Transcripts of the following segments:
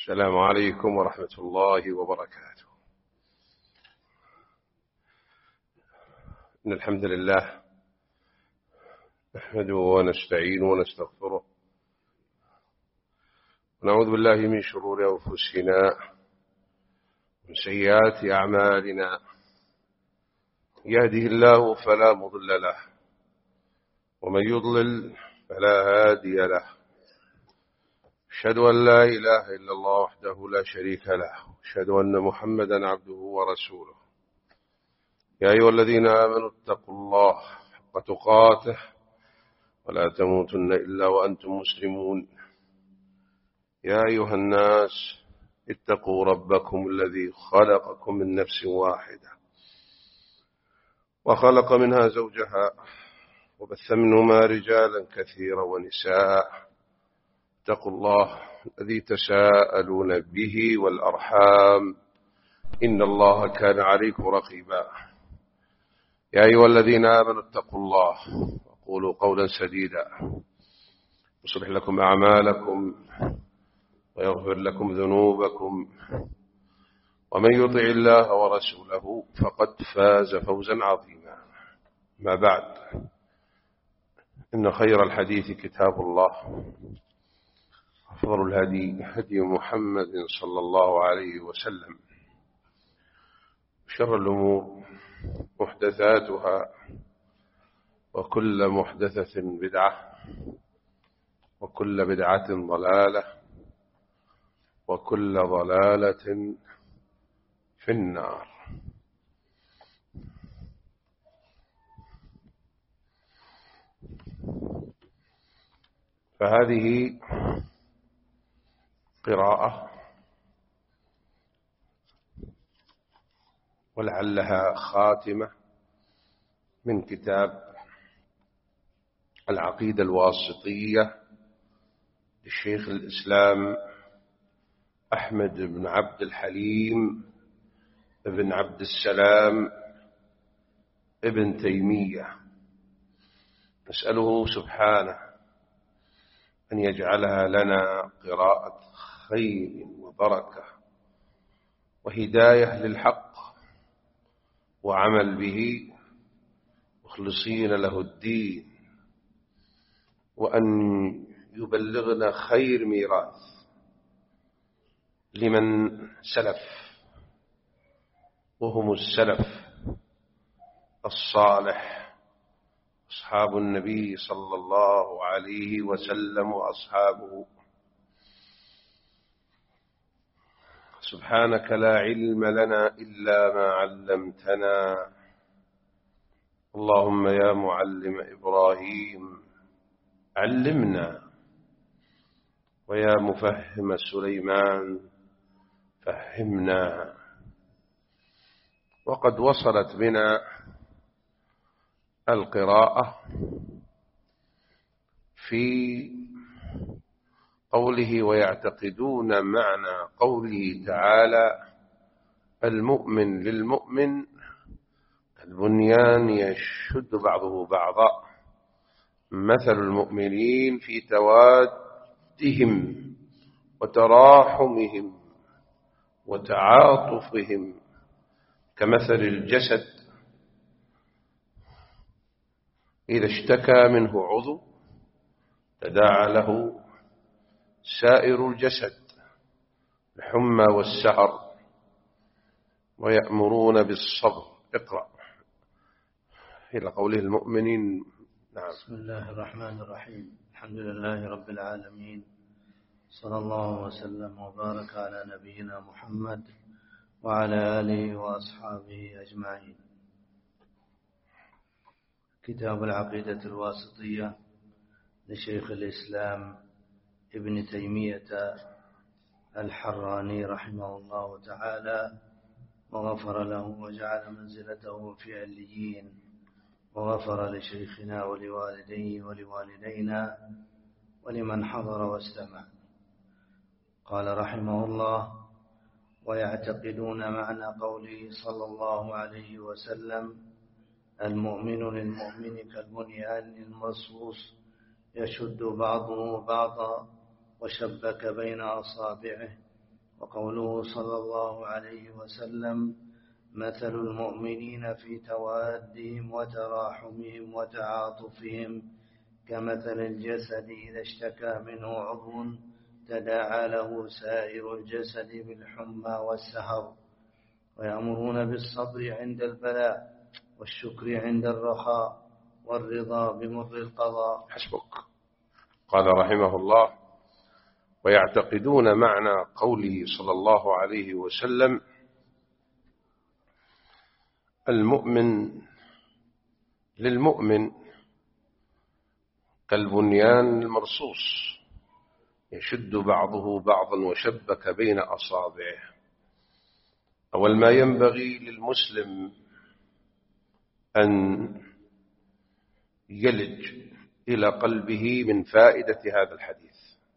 السلام عليكم ورحمة الله وبركاته. إن الحمد لله نحمده ونستعينه ونستغفره ونعوذ بالله من شرور أنفسنا ومن سيئات أعمالنا. يهده الله فلا مضل له ومن يضلل فلا هادي له. أشهد أن لا إله إلا الله وحده لا شريك له، أشهد أن محمدا عبده ورسوله. يا أيها الذين آمنوا اتقوا الله حق تقاته ولا تموتن إلا وأنتم مسلمون. يا أيها الناس اتقوا ربكم الذي خلقكم من نفس واحدة وخلق منها زوجها وبث منهما رجالا كثيرا ونساء. اتقوا الله الذي تساءلون به والأرحام إن الله كان عليكم رقيبا. يا أيها الذين آمنوا اتقوا الله وقولوا قولا سديدا يصلح لكم أعمالكم ويغفر لكم ذنوبكم، ومن يطع الله ورسوله فقد فاز فوزا عظيما. ما بعد، إن خير الحديث كتاب الله، أفضل الهدي هدي محمد صلى الله عليه وسلم، شر الأمور محدثاتها وكل محدثة بدعة وكل بدعة ضلالة وكل ضلالة في النار. فهذه قراءة ولعلها خاتمة من كتاب العقيدة الواسطية للشيخ الإسلام أحمد بن عبد الحليم بن عبد السلام ابن تيمية. نسأله سبحانه أن يجعلها لنا قراءة خير وبركة وهداية للحق وعمل به مخلصين له الدين، وأن يبلغنا خير ميراث لمن سلف، وهم السلف الصالح أصحاب النبي صلى الله عليه وسلم وأصحابه. سبحانك لا علم لنا إلا ما علمتنا، اللهم يا معلم إبراهيم علمنا، ويا مفهم سليمان فهمنا. وقد وصلت بنا القراءة في قوله ويعتقدون معنى قوله تعالى المؤمن للمؤمن البنيان يشد بعضه بعضا، مثل المؤمنين في توادهم وتراحمهم وتعاطفهم كمثل الجسد إذا اشتكى منه عضو تداعى له سائر الجسد الحمى والسهر ويأمرون بالصبر. اقرأ إلى قوله المؤمنين. نعم. بسم الله الرحمن الرحيم. الحمد لله رب العالمين، صلى الله وسلم وبارك على نبينا محمد وعلى آله وأصحابه أجمعين. كتاب العقيدة الواسطية لشيخ الإسلام ابن تيمية الحراني رحمه الله تعالى وغفر له وجعل منزلته في عليين، وغفر لشيخنا ولوالديه ولوالدينا ولمن حضر واستمع. قال رحمه الله ويعتقدون معنى قوله صلى الله عليه وسلم المؤمن للمؤمن كالبنيان المرصوص يشد بعضه بعضا وشبك بين أصابعه وقوله صلى الله عليه وسلم: مثل المؤمنين في توادهم وتراحمهم وتعاطفهم كمثل الجسد إذا اشتكى منه عضو تداعى له سائر الجسد بالحمى والسهر. ويأمرون بالصبر عند البلاء والشكر عند الرخاء والرضا بمر القضاء. حسبك. قال رحمه الله: ويعتقدون معنى قوله صلى الله عليه وسلم: المؤمن للمؤمن كالبنيان المرصوص يشد بعضه بعضا وشبك بين أصابعه. أول ما ينبغي للمسلم أن يلج إلى قلبه من فائدة هذا الحديث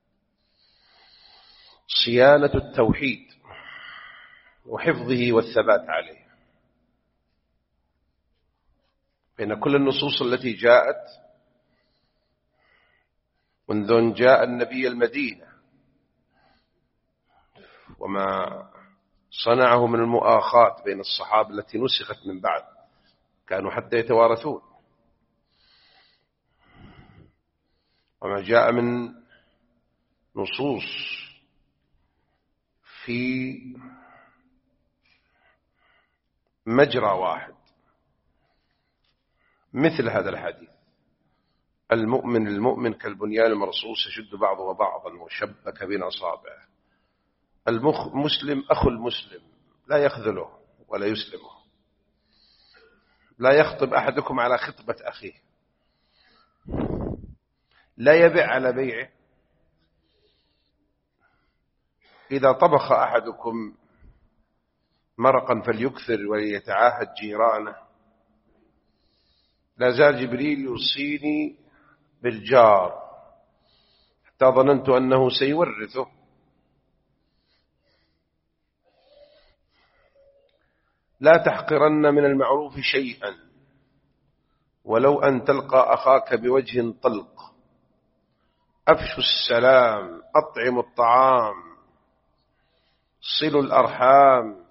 صيانة التوحيد وحفظه والثبات عليه. بين كل النصوص التي جاءت منذ أن جاء النبي المدينة وما صنعه من المؤاخاة بين الصحابة التي نسخت من بعد، كانوا حتى يتوارثون، وما جاء من نصوص في مجرى واحد مثل هذا الحديث: المؤمن المؤمن كالبنيان المرصوص يشد بعضه بعضا وشبك بين أصابعه. المسلم أخو المسلم لا يخذله ولا يسلمه. لا يخطب أحدكم على خطبة أخيه، لا يبيع على بيعه. إذا طبخ أحدكم مرقا فليكثر وليتعاهد جيرانه. لا زال جبريل يوصيني بالجار حتى ظننت أنه سيورثه. لا تحقرن من المعروف شيئا ولو أن تلقى أخاك بوجه طلق. أفشوا السلام، أطعموا الطعام، صلوا الأرحام.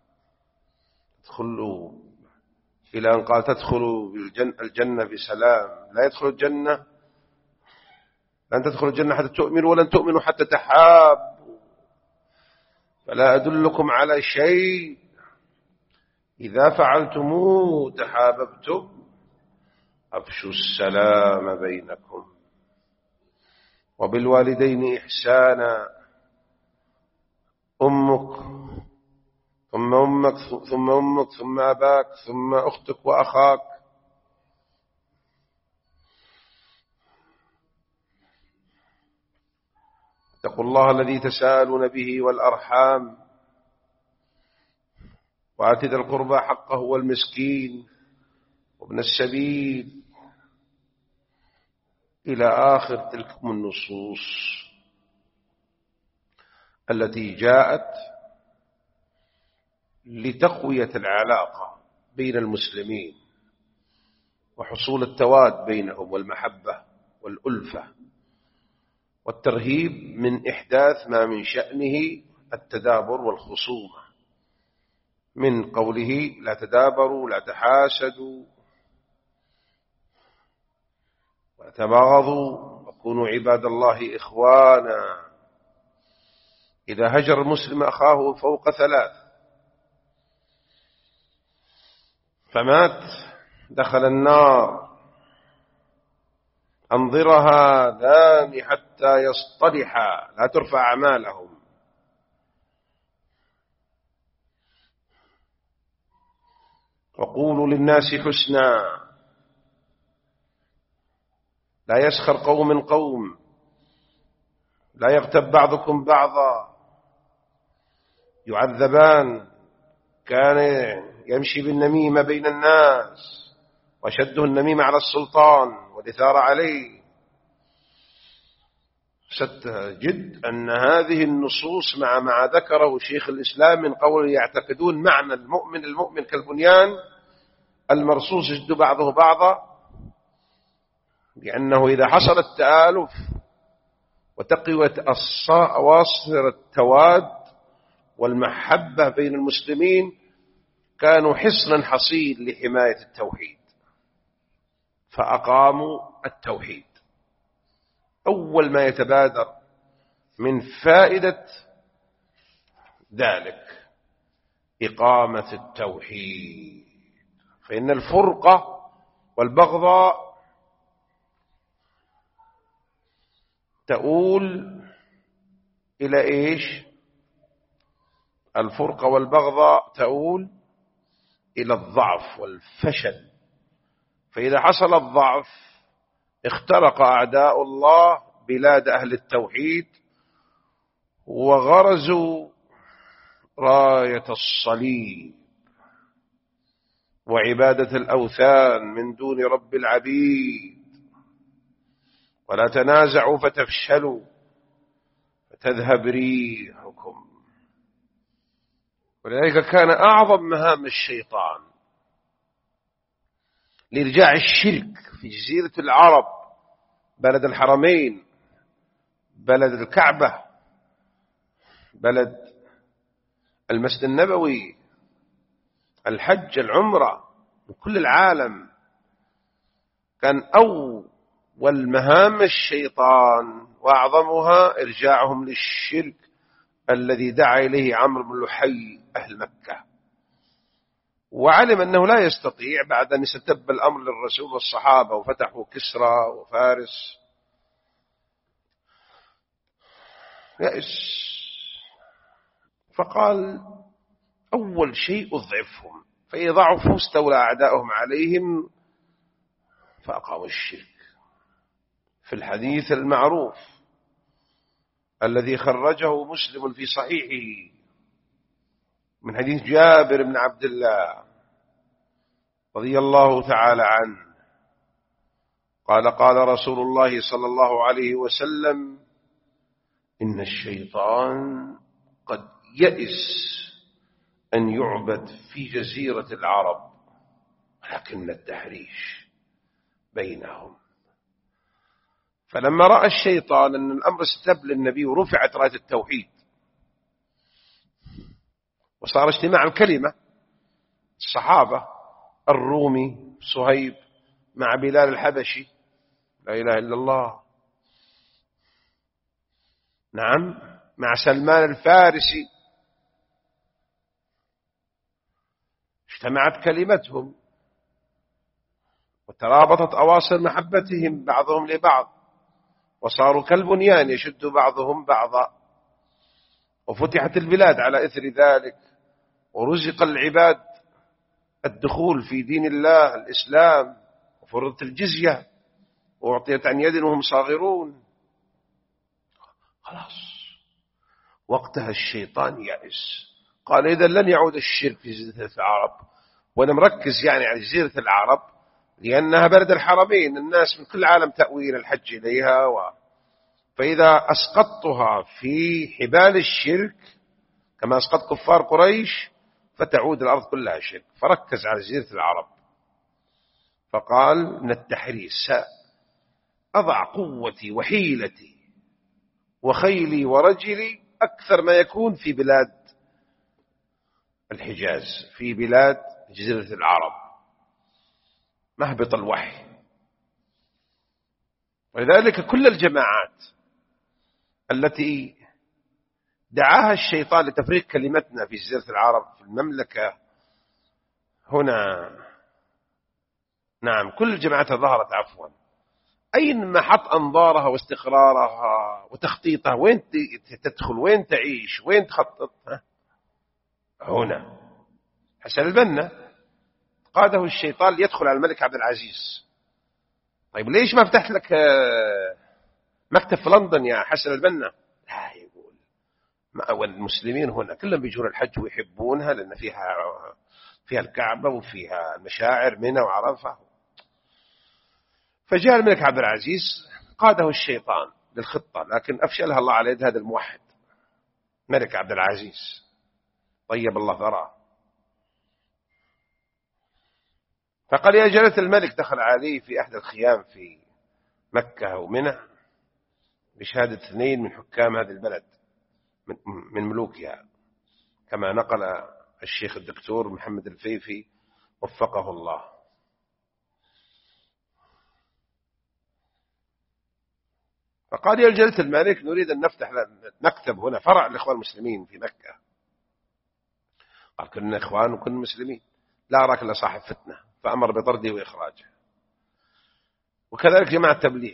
ادخلوا إلى أن قال تدخلوا الجنة بسلام. لا يدخل الجنة، لن تدخلوا الجنة حتى تؤمنوا ولن تؤمنوا حتى تحابوا. فلا أدلكم على شيء إذا فعلتموه تحاببتم. أفشوا السلام بينكم. وبالوالدين إحسانا. أمك ثم أمك ثم أمك ثم أباك ثم أختك وأخاك. اتقوا الله الذي تساءلون به والأرحام. وآت ذا القربى حقه والمسكين وابن السبيل إلى آخر تلك النصوص التي جاءت لتقوية العلاقة بين المسلمين وحصول التواد بينهم والمحبة والألفة والترهيب من إحداث ما من شأنه التدابر والخصومة، من قوله لا تدابروا لا تحاسدوا ولا تباغضوا وكونوا عباد الله إخوانا. إذا هجر المسلم أخاه فوق 3 فمات دخل النار. أنظرها هذان حتى يصطلحا، لا ترفع أعمالهم. وقولوا للناس حسنا. لا يسخر قوم من قوم، لا يغتب بعضكم بعضا. يعذبان. كان يمشي بالنميمة بين الناس وشده النميمة على السلطان والإثارة عليه. ستجد أن هذه النصوص مع ما ذكره شيخ الإسلام من قوله يعتقدون معنى المؤمن كالبنيان المرصوص يشد بعضه بعضا، لأنه إذا حصل التآلف وتقوية أواصر التواد والمحبة بين المسلمين كانوا حصنا حصين لحماية التوحيد، فأقاموا التوحيد. أول ما يتبادر من فائدة ذلك إقامة التوحيد، فإن الفرقة والبغضاء تؤول إلى إيش؟ الفرقة والبغضاء تؤول إلى الضعف والفشل، فإذا حصل الضعف اخترق أعداء الله بلاد أهل التوحيد وغرزوا راية الصليب وعبادة الأوثان من دون رب العبيد، ولا تنازعوا فتفشلوا فتذهب ريحكم. ولذلك كان أعظم مهام الشيطان لإرجاع الشرك في جزيرة العرب، بلد الحرمين، بلد الكعبة، بلد المسجد النبوي، الحج، العمرة، من كل العالم. كان أول مهام الشيطان وأعظمها إرجاعهم للشرك الذي دعا إليه عمرو بن لحي أهل مكة، وعلم أنه لا يستطيع بعد أن يستتب الأمر للرسول والصحابة وفتحوا كسرى وفارس، يأس، فقال أول شيء أضعفهم، فإذا ضعفوا استولى أعداؤهم عليهم فأقاموا الشرك. في الحديث المعروف الذي خرجه مسلم في صحيحه من حديث جابر بن عبد الله رضي الله تعالى عنه قال قال رسول الله صلى الله عليه وسلم: إن الشيطان قد يئس أن يعبد في جزيرة العرب، ولكن التحريش بينهم. فلما رأى الشيطان أن الأمر استتب للنبي ورفعت راية التوحيد وصار اجتماع الكلمة، الصحابة، الرومي صهيب مع بلال الحبشي، لا إله إلا الله، نعم، مع سلمان الفارسي، اجتمعت كلمتهم وترابطت أواصر محبتهم بعضهم لبعض، وصاروا كالبنيان يشد بعضهم بعضا، وفتحت البلاد على إثر ذلك، ورزق العباد الدخول في دين الله الإسلام، وفرضت الجزية وأعطيت عن يد وهم صاغرون. خلاص وقتها الشيطان يأس، قال إذا لن يعود الشرك في جزيرة العرب، وأنا مركز يعني على جزيرة العرب لأنها بلد الحرمين، الناس من كل العالم تأوي إلى الحج إليها فإذا أسقطتها في حبال الشرك كما أسقط كفار قريش فتعود الأرض كلها شرك، فركز على جزيرة العرب. فقال: من التحريس أضع قوتي وحيلتي وخيلي ورجلي أكثر ما يكون في بلاد الحجاز، في بلاد جزيرة العرب، مهبط الوحي. ولذلك كل الجماعات التي دعاها الشيطان لتفريق كلمتنا في جزيرة العرب في المملكة هنا، نعم، كل الجماعات ظهرت عفوا، أينما حط أنظارها واستقرارها وتخطيطها، وين تدخل، وين تعيش، وين تخطط، هنا. حسن البنا قاده الشيطان ليدخل على الملك عبد العزيز. طيب ليش ما فتحت لك مكتب في لندن يا حسن البنا؟ لا، يقول والمسلمين هنا كلهم بيجون الحج ويحبونها لأن فيها الكعبة وفيها المشاعر منى وعرفة. فجاء الملك عبد العزيز قاده الشيطان للخطة، لكن أفشلها الله على يد هذا الموحد ملك عبد العزيز طيب الله ثراه. فقال يا جلالة الملك، دخل عليه في أحد الخيام في مكة ومنى بشهادة 2 من حكام هذه البلد من ملوكها، كما نقل الشيخ الدكتور محمد الفيفي وفقه الله. فقال يا جلالة الملك نريد أن نفتح مكتب هنا فرع للإخوان المسلمين في مكة. قال كنا إخوان وكنا مسلمين، لا أراك إلا صاحب فتنة، فأمر بطرده وإخراجه. وكذلك جماعة التبليغ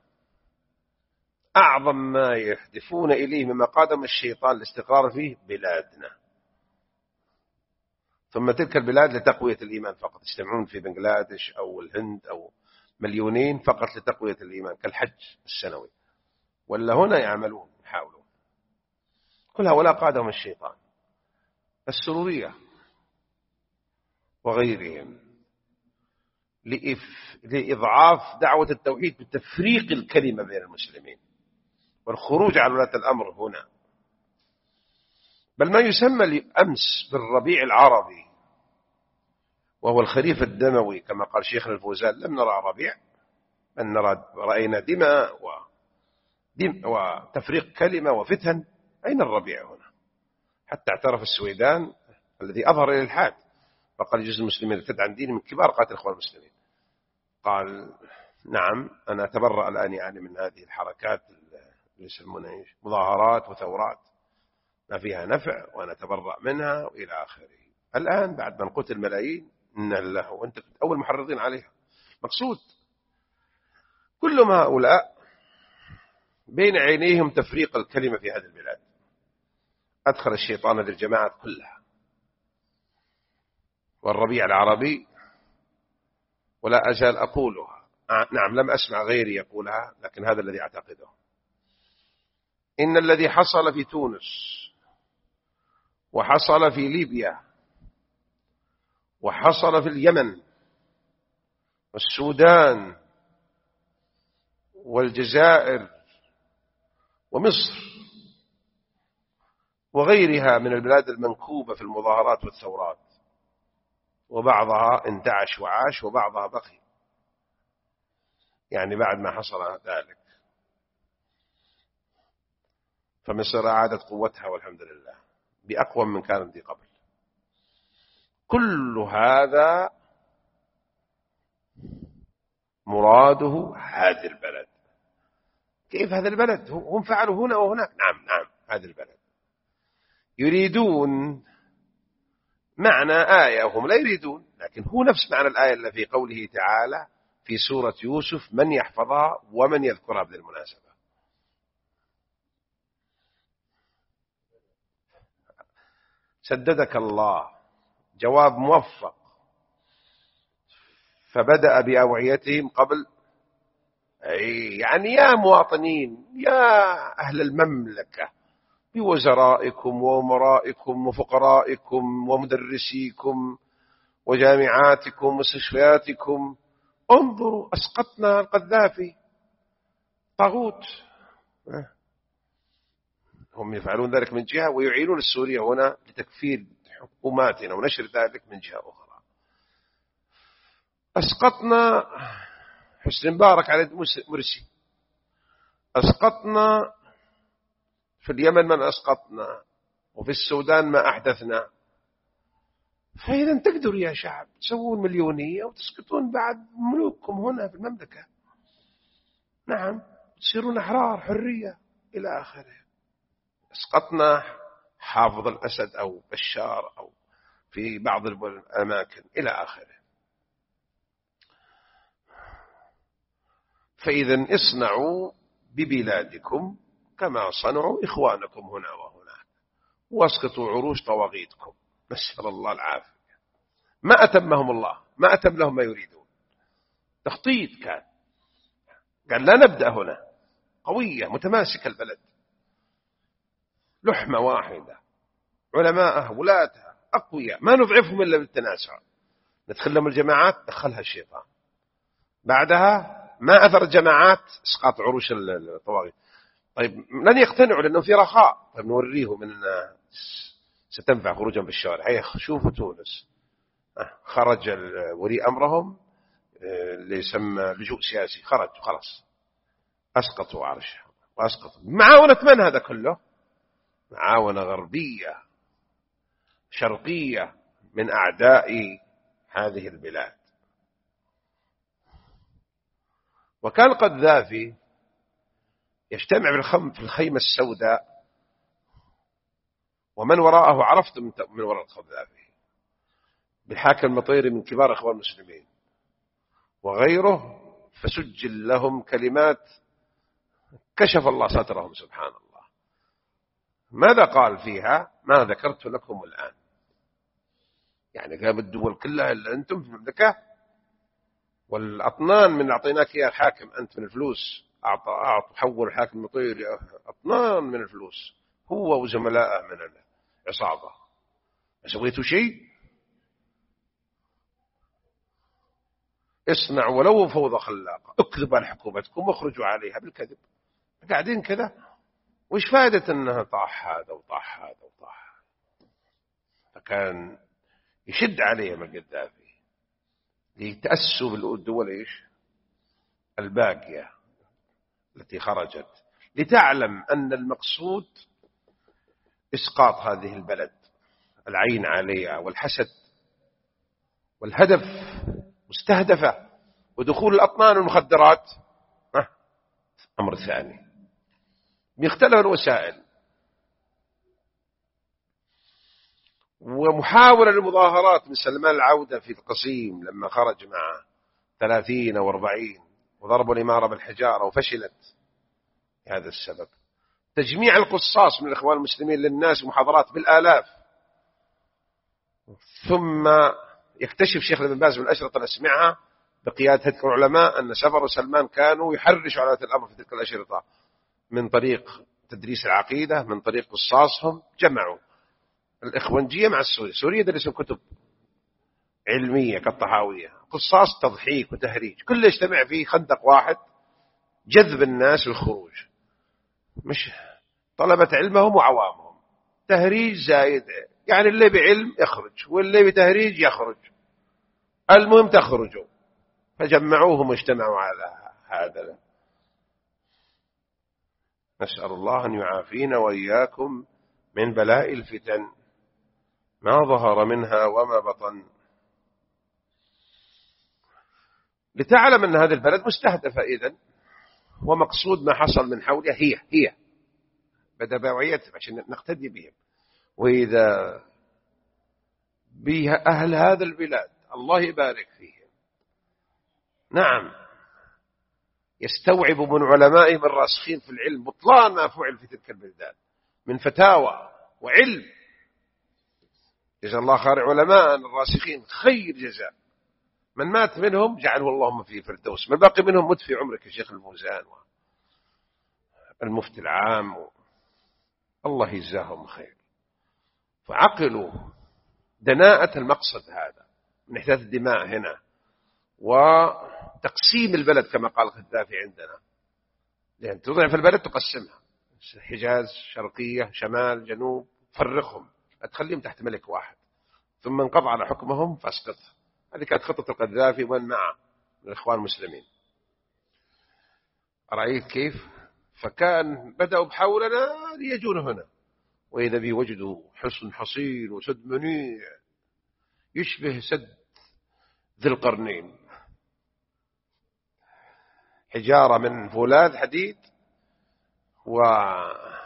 أعظم ما يهدفون إليه مما قادم الشيطان الاستقرار فيه بلادنا، ثم تلك البلاد لتقوية الإيمان فقط، يجتمعون في بنغلاديش أو الهند أو مليونين فقط لتقوية الإيمان كالحج السنوي، ولا هنا يعملون يحاولون. كل هؤلاء قادهم الشيطان، السرورية وغيرهم، لإضعاف دعوة التوحيد بتفريق الكلمة بين المسلمين والخروج على ولاة الأمر هنا. بل ما يسمى أمس بالربيع العربي وهو الخريف الدموي كما قال شيخنا الفوزان، لم نرى ربيع بل رأينا دماء وتفريق كلمة وفتن. أين الربيع هنا؟ حتى اعترف السويدان الذي أظهر الإلحاد فقال جزء المسلمين ارتد عن دين من كبار قاتل الإخوان المسلمين، قال نعم أنا أتبرأ الآن يعني من هذه الحركات اللي يسمونها مظاهرات وثورات ما فيها نفع وأنا أتبرأ منها وإلى آخره. الآن بعد ما قتل ملايين إن الله وأنت أول محرضين عليها. مقصود كل ما هؤلاء بين عينيهم تفريق الكلمة في هذه البلاد. أدخل الشيطان للجماعات كلها. والربيع العربي ولا أزال أقولها، نعم لم أسمع غيري يقولها لكن هذا الذي أعتقده، إن الذي حصل في تونس وحصل في ليبيا وحصل في اليمن والسودان والجزائر ومصر وغيرها من البلاد المنكوبة في المظاهرات والثورات، وبعضها انتعش وعاش وبعضها بقي، يعني بعد ما حصل ذلك فمصر أعادت قوتها والحمد لله بأقوى من كانت قبل. كل هذا مراده هذه البلد. كيف هذا البلد؟ هم فعلوا هنا وهناك. نعم هذا البلد يريدون معنى آية وهم لا يريدون، لكن هو نفس معنى الآية اللي في قوله تعالى في سورة يوسف من يحفظها ومن يذكرها بالمناسبة. سددك الله، جواب موفق. فبدأ بأوعيتهم قبل يعني يا مواطنين يا أهل المملكة بوزرائكم وأمرائكم وفقرائكم ومدرسيكم وجامعاتكم ومستشفياتكم، انظروا أسقطنا القذافي طاغوت. هم يفعلون ذلك من جهة ويعينون السورية هنا لتكفير حكوماتنا ونشر ذلك من جهة أخرى. أسقطنا حسن مبارك على مرسي، أسقطنا في اليمن من أسقطنا، وفي السودان ما أحدثنا. فإذا تقدروا يا شعب تسوون مليونية وتسقطون بعد ملوككم هنا في المملكة. نعم تصيرون أحرار حرية إلى آخره. أسقطنا حافظ الأسد أو بشار أو في بعض الأماكن إلى آخره. فإذا اصنعوا ببلادكم كما صنعوا إخوانكم هنا وهناك، واسقطوا عروش طواغيتكم. نسأل الله العافية. ما أتمهم الله، ما أتم لهم ما يريدون. تخطيط كان قال لا نبدأ هنا، قوية متماسكة البلد، لحمة واحدة، علماءها ولاتها أقوياء، ما نضعفهم إلا بالتناسع. ندخل لهم الجماعات دخلها الشيطان، بعدها ما أثر الجماعات اسقاط عروش الطواغيت. طيب لن يقتنعوا لأنه في رخاء. طيب نوريهم أن ستنفع خروجهم بالشوارع. هيا شوفوا تونس خرج ولي أمرهم اللي يسمى لجوء سياسي، خرج خلاص أسقطوا عرشه وأسقطوا. معاونة من هذا كله؟ معاونة غربية شرقية من أعداء هذه البلاد. وكان القذافي يجتمع في الخيمة السوداء، ومن وراءه عرفت من وراء القذافي بالحاكم المطيري من كبار إخوان المسلمين وغيره، فسجل لهم كلمات كشف الله سترهم سبحان الله. ماذا قال فيها؟ ما ذكرت لكم الآن. يعني قام الدول كلها اللي أنتم في المملكة والأطنان من أعطيناك إياه الحاكم أنت من الفلوس، حول الحاكم المطيري أطنان من الفلوس هو وزملائه من العصابة، ما سويتوا شيء؟ اصنعوا ولو فوضى خلاقة، اكذبوا على حكومتكم واخرجوا عليها بالكذب. قاعدين كذا، وش فائدة أنها طاح هذا وطاح هذا وطاح هذا؟ فكان يشد عليهم القذافي ليتأسوا بالدول إيش الباقية التي خرجت، لتعلم أن المقصود إسقاط هذه البلد، العين عليها والحسد، والهدف مستهدفة، ودخول الأطنان والمخدرات أمر ثاني بمختلف الوسائل. ومحاولة للمظاهرات من سلمان العودة في القصيم لما خرج مع 30 أو 40 وضربوا الإمارة بالحجارة وفشلت هذا السبب. تجميع القصاص من الإخوان المسلمين للناس محاضرات بالآلاف، ثم يكتشف شيخ ابن باز من الأشرطة نسمعها بقيادة هيئة العلماء أن سفر سلمان كانوا يحرشوا على الأمر في تلك الأشرطة من طريق تدريس العقيدة، من طريق قصاصهم. جمعوا الإخوانجية مع السورية، سوريا درسوا كتب علمية كالطحاوية، قصاص تضحيك وتهريج، كله يجتمع في خندق واحد، جذب الناس للخروج، مش طلبة علمهم وعوامهم، تهريج زايد، يعني اللي بعلم يخرج واللي بتهريج يخرج، المهم تخرجوا. فجمعوهم واجتمعوا على هذا. نسأل الله أن يعافينا وإياكم من بلاء الفتن ما ظهر منها وما بطن. لتعلم أن هذه البلد مستهدفة إذن، ومقصود ما حصل من حولها هي بدبوعيتهم عشان نقتدي بهم. وإذا بها أهل هذا البلاد الله يبارك فيهم، نعم، يستوعب من علمائهم الراسخين في العلم بطلان ما فعل في تلك البلدان من فتاوى وعلم. جزا الله خير علماء الراسخين خير جزاء، من مات منهم جعله اللهم في فردوس، من باقي منهم مت في عمرك يا شيخ الموزان والمفتي العام الله يجزاهم خير. فعقلوا دناءة المقصد هذا من إحداث الدماء هنا وتقسيم البلد كما قال القذافي عندنا، لأن تضعف البلد تقسمها حجاز، شرقية، شمال، جنوب، فرقهم، أتخليهم تحت ملك واحد، ثم انقضى على حكمهم فاسقطها. هذه كانت خطة القذافي ومن معه من الإخوان المسلمين. رأيت كيف؟ فكان بدأوا بحولنا ليجون هنا، وإذا بي وجدوا حصن حصين وسد منيع يشبه سد ذي القرنين، حجارة من فولاذ حديد وما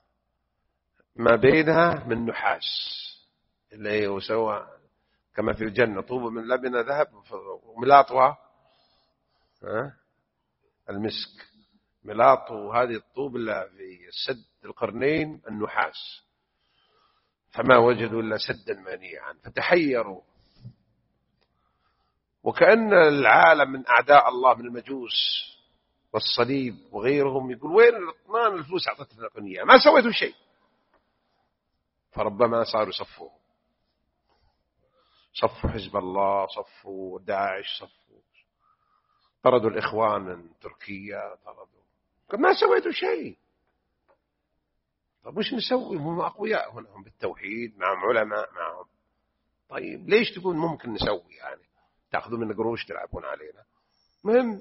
بينها من نحاس، اللي هو سوى كما في الجنة طوب من لبن ذهب وملاطها المسك، ملاط هذه الطوب اللي في السد القرنين النحاس، فما وجدوا إلا سدا منيعا فتحيروا. وكأن العالم من أعداء الله من المجوس والصليب وغيرهم يقول وين الأطنان الفلوس أعطتنا القنية، ما سويتوا شيء. فربما صاروا صفوا حزب الله، صفوا داعش، صفوا طردوا الإخوان من تركيا، طردوا، ما سويتوا شيء. طيب وش نسوي؟ هم أقوياء هنا، هم بالتوحيد، معهم علماء معهم. طيب ليش تقول ممكن نسوي؟ يعني تأخذوا من قروش تلعبون علينا. مهم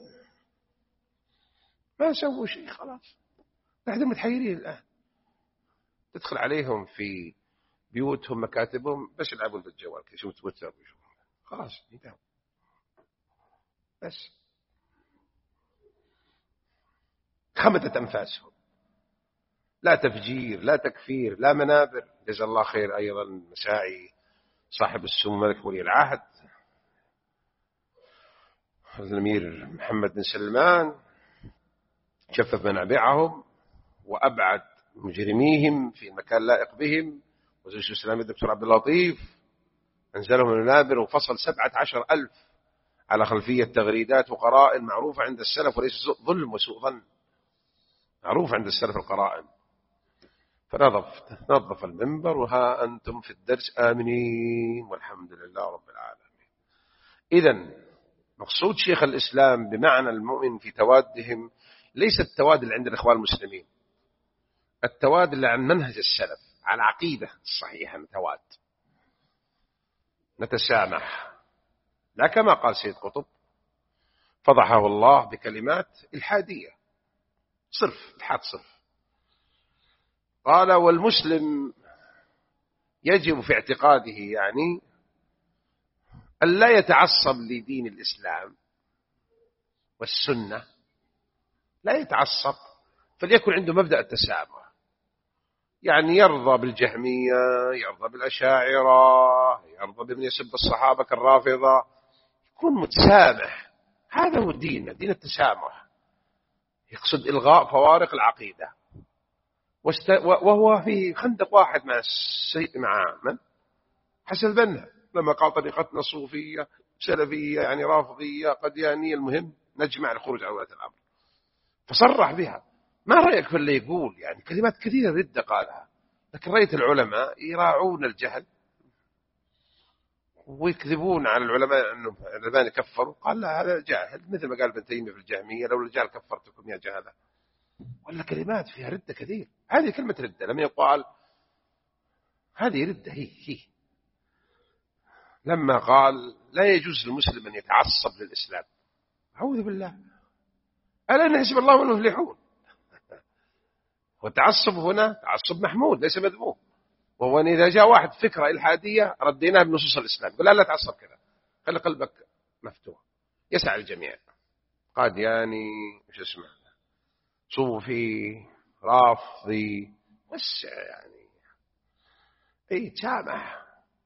ما سووا شيء، خلاص بعد متحيرين الآن. تدخل عليهم في بيوتهم مكاتبهم بس يلعبون بالجوال كذا، شو تويتر خلاص يداوم بس. خمدت أنفاسهم، لا تفجير لا تكفير لا منابر. جزا الله خير أيضا مساعي صاحب السمو ملك ولي العهد الأمير محمد بن سلمان، جفف منابعهم وأبعد مجرميهم في مكان لائق بهم. وزير الإسلام الدكتور عبد اللطيف أنزلهم من المنابر وفصل 17,000 على خلفية تغريدات وقرائن معروفة عند السلف، وليس ظلم وسوء ظن، معروف عند السلف القرائن. فنظف المنبر وها أنتم في الدرس آمنين والحمد لله رب العالمين. إذن مقصود شيخ الإسلام بمعنى المؤمن في توادهم ليس التواد اللي عند الإخوان المسلمين، التواد اللي عن منهج السلف على عقيدة الصحيحة. نتواد نتسامح، لا كما قال سيد قطب فضحه الله بكلمات الحادية صرف، الحاد صرف. قال والمسلم يجب في اعتقاده يعني أن لا يتعصب لدين الإسلام والسنة، لا يتعصب، فليكن عنده مبدأ التسامح، يعني يرضى بالجهمية، يرضى بالأشاعرة، يرضى بمن يسب الصحابة كالرافضة، يكون متسامح. هذا هو الدين، دين التسامح، يقصد إلغاء فوارق العقيدة. وهو في خندق واحد مع من؟ حسن البنا لما قال طريقتنا صوفية سلفية يعني رافضية قديانية، المهم نجمع الخروج على ولاة الأمر، فصرح بها. ما رأيك في اللي يقول يعني كلمات كثيرة ردة قالها، لكن رأيت العلماء يراعون الجهل ويكذبون على العلماء أنه العلماء كفروا. قال لا هذا جاهل، مثل ما قال ابن تيمية في الجهمية لو الرجال كفرتكم يا جهلة. ولا كلمات فيها ردة كثير. هذه كلمة ردة لم يقال، هذه ردة هي لما قال لا يجوز للمسلم أن يتعصب للإسلام. أعوذ بالله، ألا نحسب الله والمفلحون. والتعصب هنا تعصب محمود ليس مذموم، وهو أن إذا جاء واحد فكرة إلحادية رديناه بنصوص الإسلام، قال لا تعصب كذا، خلي قلبك مفتوح، يسع الجميع. قادياني مش اسمه صوفي رافضي وسع يعني اي تسامح.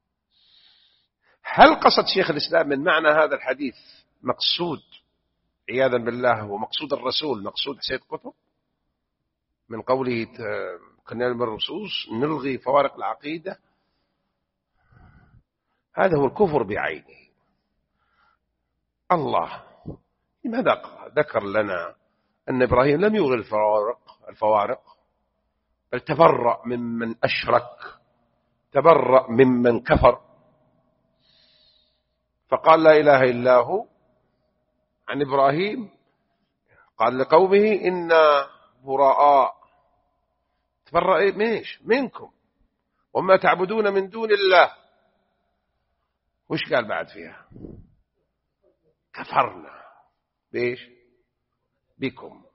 هل قصد شيخ الإسلام من معنى هذا الحديث مقصود عياذا بالله ومقصود الرسول مقصود سيد قطب من قوله كنا من الرصوص نلغي فوارق العقيدة؟ هذا هو الكفر بعينه. الله لماذا ذكر لنا أن إبراهيم لم يلغي الفوارق بل تبرأ ممن أشرك، تبرأ ممن كفر، فقال لا إله إلا هو. عن إبراهيم قال لقومه إنا براء، تبرأ ميش منكم وما تعبدون من دون الله. وش قال بعد فيها؟ كفرنا بيش بكم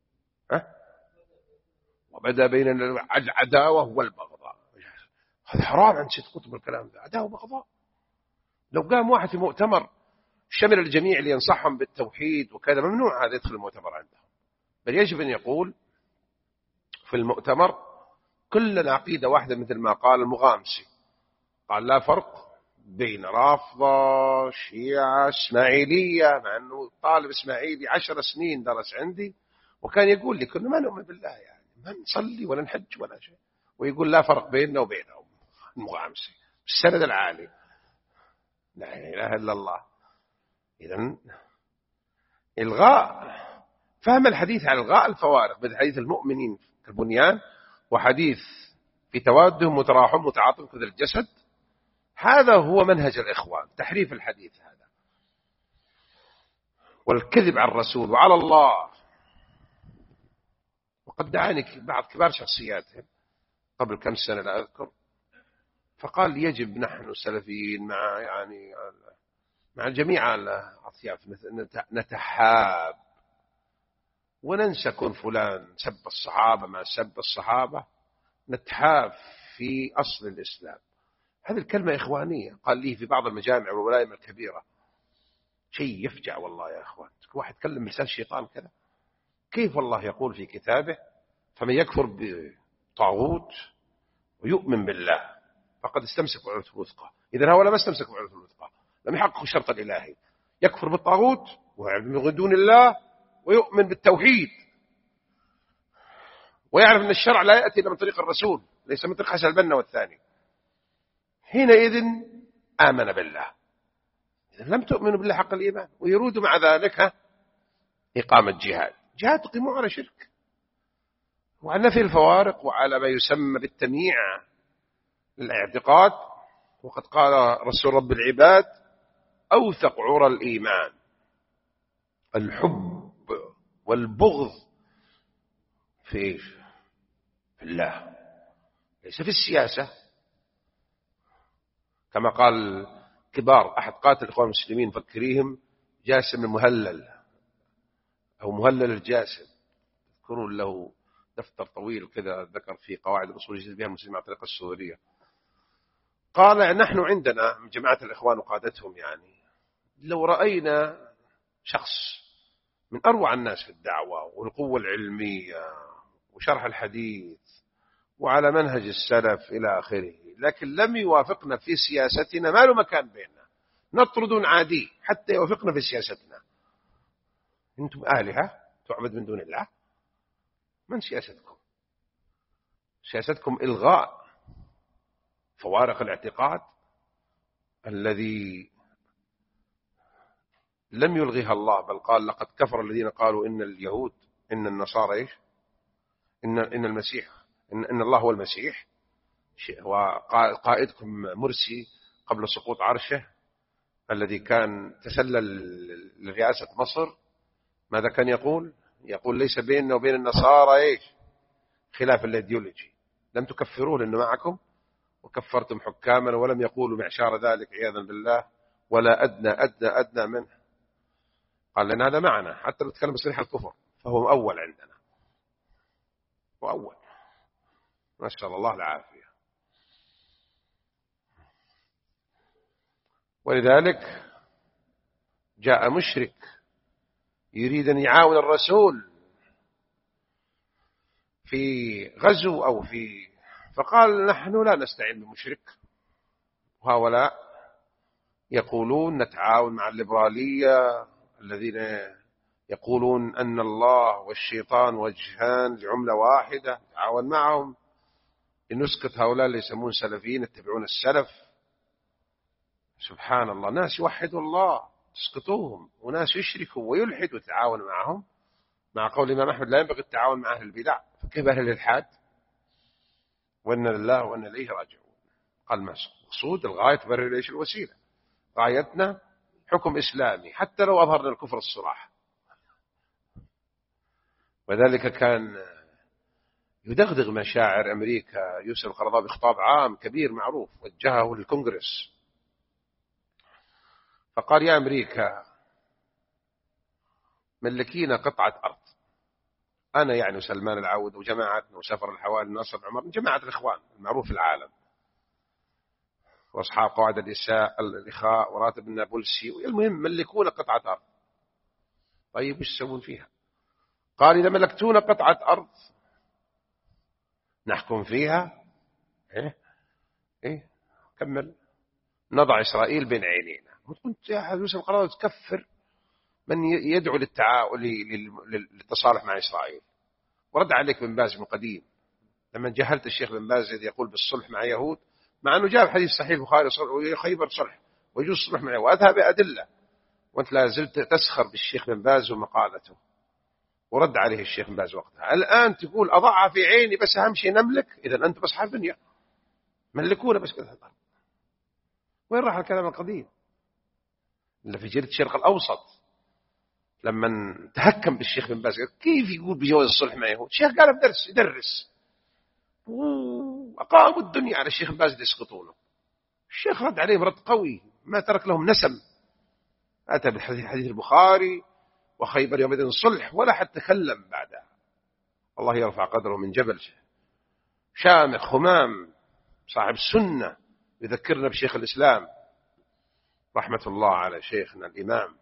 وبدأ بيننا العداوة والبغضاء. هذا حرام عند سيد قطب الكلام ده، عداوة وبغضاء. لو قام واحد في مؤتمر شمل الجميع لينصحهم بالتوحيد وكذا، ممنوع هذا يدخل المؤتمر عندهم، بل يجب أن يقول في المؤتمر كلنا عقيدة واحدة، مثل ما قال المغامسي، قال لا فرق بين رافضة شيعة إسماعيلية، مع أنه طالب إسماعيلي 10 سنين درس عندي، وكان يقول لي كنا ما نؤمن بالله يعني ما نصلي ولا نحج ولا شيء، ويقول لا فرق بيننا وبينهم. المغامسي بالسند العالي، لا إله إلا الله. إذن إلغاء فهم الحديث عن إلغاء الفوارق بين حديث المؤمنين كالبنيان وحديث في توادهم وتراحم وتعاطف كذا الجسد، هذا هو منهج الإخوان، تحريف الحديث هذا والكذب على الرسول وعلى الله. وقد دعاني بعض كبار شخصياتهم قبل كم سنة لا أذكر، فقال يجب نحن السلفيين مع جميع الأطياف نتحاب وننسى كون فلان سب الصحابة مع سب الصحابة، نتحاف في أصل الإسلام. هذه الكلمة إخوانية قال لي في بعض المجامع والولايم الكبيرة. شيء يفجع والله يا أخوان. واحد تكلم بلسان الشيطان كذا. كيف الله يقول في كتابه فمن يكفر بطاغوت ويؤمن بالله فقد استمسك بالعروة الوثقى. إذن هؤلاء ما استمسكوا بالعروة الوثقى، لم يحققوا الشرط الإلهي. يكفر بالطاغوت ويعبد دون الله ويؤمن بالتوحيد ويعرف أن الشرع لا يأتي إلا من طريق الرسول ليس من طريق حسن البنا والثاني. حينئذ آمن بالله. إذن لم تؤمنوا بالله حق الإيمان. ويرود مع ذلك إقامة جهاد تقيموا على شرك وعلى نفي الفوارق وعلى ما يسمى بالتمييع للاعتقاد. وقد قال رسول رب العباد أوثق عرى الإيمان الحب والبغض في إيش؟ في الله، ليس في السياسة. كما قال كبار أحد قاتل الإخوان المسلمين فكريهم جاسم المهلل أو مهلل الجاسم، تذكرون له دفتر طويل كذا ذكر فيه قواعد الأصول يجد بها المسلمين على الطريقة السورية. قال نحن عندنا من جماعة الإخوان وقادتهم يعني لو رأينا شخص من أروع الناس في الدعوة والقوة العلمية وشرح الحديث وعلى منهج السلف إلى آخره، لكن لم يوافقنا في سياستنا ما له مكان بيننا، نطرد عادي حتى يوافقنا في سياستنا. أنتم آلهة تعبد من دون الله؟ من سياستكم؟ سياستكم إلغاء فوارق الاعتقاد الذي لم يلغيها الله، بل قال لقد كفر الذين قالوا إن اليهود إن النصارى إيش إن المسيح إن الله هو المسيح. وقائدكم مرسي قبل سقوط عرشه الذي كان تسلل لرئاسة مصر ماذا كان يقول؟ يقول ليس بيننا وبين النصارى إيش خلاف الإيديولوجي. لم تكفروه لأنه معكم وكفرتم حكاما ولم يقولوا معشار ذلك عياذا بالله ولا أدنى منه. قال لنا هذا معنا حتى لو تكلم بصريح الكفر فهو أول عندنا وأول، نسأل الله العافية. ولذلك جاء مشرك يريد أن يعاون الرسول في غزو أو فقال نحن لا نستعين بمشرك. وهؤلاء يقولون نتعاون مع الليبرالية الذين يقولون أن الله والشيطان وجهان لعملة واحدة، نتعاون معهم لنسقط هؤلاء اللي يسمون سلفيين يتبعون السلف. سبحان الله، ناس يوحدوا الله تسقطوهم وناس يشركوا ويلحدوا وتعاون معهم، مع قول الإمام أحمد لا ينبغي التعاون مع أهل البدع، فكيف أهل الإلحاد؟ وإن لله وإن إليه راجعون. قال مقصود الغاية تبرر ليش الوسيلة، غايتنا حكم إسلامي حتى لو أظهرنا الكفر الصراح. وذلك كان يدغدغ مشاعر أمريكا يوسف القرضاوي بخطاب عام كبير معروف وجهه للكونغرس، فقال يا أمريكا ملكينا قطعة أرض، أنا يعني سلمان العود وجماعتنا وسفر الحوالي ناصر عمر من جماعة الإخوان المعروف في العالم وأصحاب قواعد الإخاء وراتب النابلسي، المهم ملكونا قطعة أرض. طيب وش تسوون فيها؟ قال إذا ملكتونا قطعة أرض نحكم فيها كمل نضع إسرائيل بين عينينا. وكنت يا يوسف القرضاوي تكفر من يدعو للتصالح مع إسرائيل. ورد عليك بن باز من قديم لما جهلت الشيخ بن باز يقول بالصلح مع يهود، مع أنه جاء حديث صحيح البخاري وخيبر صلح ويجوز الصلح معه وأذهب بأدلة، وأنت لا زلت تسخر بالشيخ بن باز ومقالته. ورد عليه الشيخ بن باز وقتها. الآن تقول أضعها في عيني بس أهم شيء نملك، إذا أنت أصحاب دنيا ملكونا بس كذا. وين راح الكلام القديم اللي في جريدة الشرق الأوسط لما تهكم بالشيخ بن باز كيف يقول بجواز الصلح مع يهود؟ الشيخ قال بدرس يدرس وأقاموا الدنيا على الشيخ بن باز يسقطونه. الشيخ رد عليهم رد قوي ما ترك لهم نسم، أتى بالحديث البخاري وخيبر يومئذ صلح ولا حتى تكلم بعدها. الله يرفع قدره من جبل شامخ خمام صاحب السنة يذكرنا بشيخ الإسلام رحمة الله على شيخنا الإمام.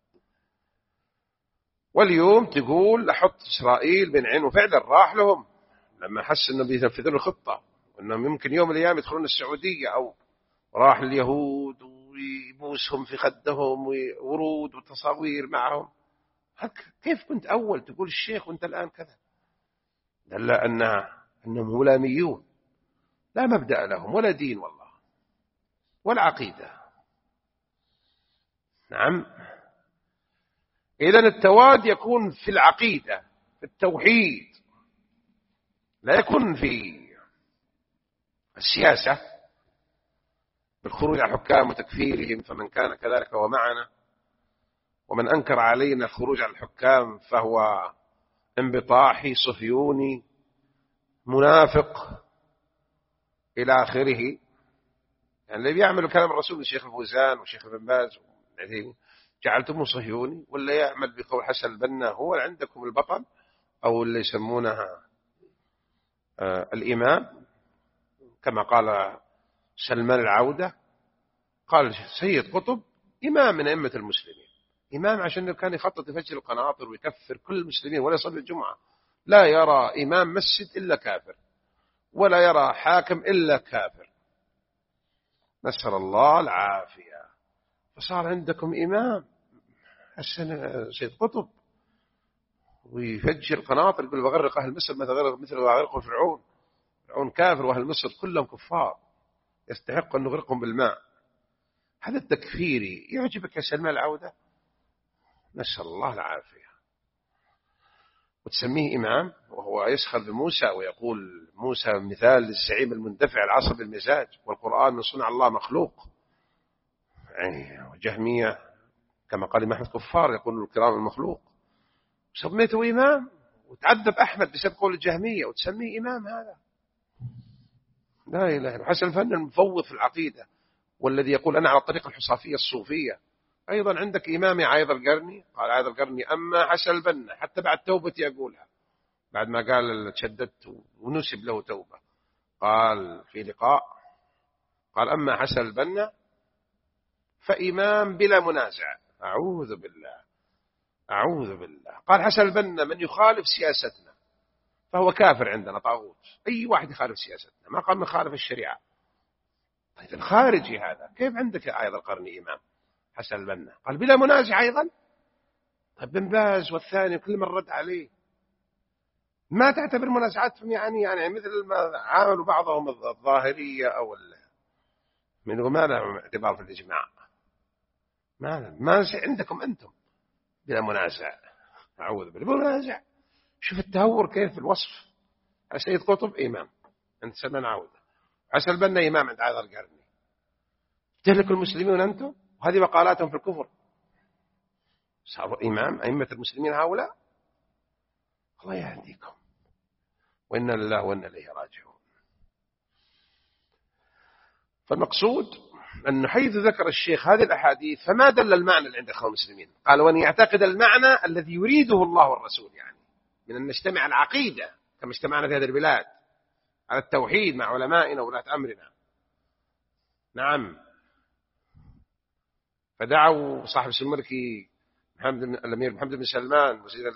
واليوم تقول أحط إسرائيل بين عين، وفعلا راح لهم لما حس أنه بينفذون الخطة وأنهم يمكن يوم من الأيام يدخلون السعودية، أو راح اليهود ويبوسهم في خدهم وورود وتصاوير معهم. كيف كنت أول تقول الشيخ وأنت الآن كذا؟ دل أنهم هلاميون لا مبدأ لهم ولا دين والله ولا عقيدة. نعم. إذن التواد يكون في العقيدة، في التوحيد، لا يكون في السياسة بالخروج على الحكام وتكفيرهم، فمن كان كذلك ومعنا، ومن أنكر علينا الخروج على الحكام فهو انبطاحي صهيوني منافق إلى آخره. يعني اللي بيعملوا كلام الرسول الشيخ الفوزان والشيخ ابن باز جعلتمه صهيوني، ولا يعمل بقول حسن البنا هو عندكم البطل، أو اللي يسمونها الإمام كما قال سلمان العودة، قال سيد قطب إمام من أئمة المسلمين، إمام عشان كان يخطط يفجر القناطر ويكفر كل المسلمين ولا يصلي الجمعة، لا يرى إمام مسجد إلا كافر، ولا يرى حاكم إلا كافر، نسأل الله العافية. فصار عندكم إمام سيد قطب ويفجر قناطر، يقول بغرق أهل مصر مثل غرق فرعون. فرعون كافر وأهل مصر كلهم كفار يستحق أن نغرقهم بالماء. هذا التكفيري يعجبك يا سلمان العودة؟ نسأل الله العافية. وتسميه إمام وهو يسخر بموسى ويقول موسى مثال للزعيم المندفع العصب المزاج، والقرآن من صنع الله مخلوق. وجهمية كما قال الإمام أحمد كفار يقول الكرام المخلوق. سميته إمام وتعذب أحمد بسبب قول الجهمية وتسميه إمام؟ هذا لا إله إلا الله. حسن الفن المفوض في العقيدة والذي يقول أنا على الطريقة الحصافية الصوفية. أيضا عندك إمامي عايض القرني، قال عايض القرني أما حسن البنا حتى بعد توبتي يقولها، بعد ما قال تشددت ونسب له توبة، قال في لقاء قال أما حسن البنا فإمام بلا منازع. أعوذ بالله أعوذ بالله. قال حسن البنا من يخالف سياستنا فهو كافر عندنا طاغوت، أي واحد يخالف سياستنا، ما قال من خالف الشريعة. طيب الخارجي هذا كيف عندك عايض القرني إمام حسن البنا؟ قال بلا منازع أيضا. طيب بن باز والثاني كل من رد عليه ما تعتبر منازعاتهم يعني مثل ما عاملوا بعضهم الظاهرية أو من ما لهم اعتبار في الإجماع؟ ما عندكم أنتم بلا منازع. أعوذ بالله. بلا منازع. شوف التهور كيف في الوصف. سيد قطب إمام عند سلمان عودة، حسن البنا إمام عند عايض القرني. تهلك المسلمين أنتم، وهذه مقالاتهم في الكفر. صاروا إمام أئمة المسلمين هؤلاء. الله يهديكم، وإنا لله وإنا إليه راجعون. فالمقصود أن حيث ذكر الشيخ هذه الأحاديث فما دل المعنى اللي عند أخوان المسلمين؟ قال وأن يعتقد المعنى الذي يريده الله والرسول، يعني من أن نجتمع العقيدة كما اجتمعنا في هذه البلاد على التوحيد مع علمائنا وولاة أمرنا. نعم. فدعوا صاحب الملكي الأمير محمد بن سلمان وزير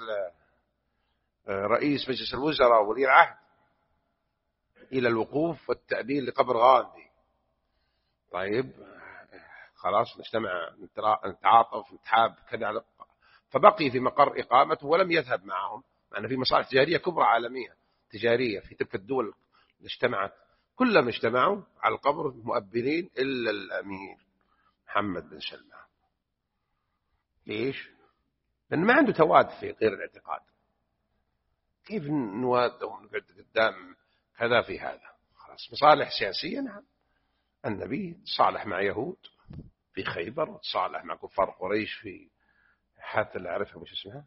رئيس مجلس الوزراء ولي العهد إلى الوقوف والتأبين لقبر غاندي. طيب خلاص نجتمع نتعاطف نتحاب كذا. فبقي في مقر إقامته ولم يذهب معهم، مع أن في مصالح تجارية كبرى عالمية تجارية في تلك الدول اللي اجتمعت، كلهم اجتمعوا على القبر مؤبرين إلا الأمير محمد بن سلمان. ليش؟ لأنه ما عنده تواد في غير الاعتقاد. كيف نواد ونقعد قدام كذا في هذا؟ خلاص مصالح سياسية. نعم. النبي تصالح مع يهود في خيبر وتصالح مع كفار قريش في حتى اللي أعرفها مش اسمها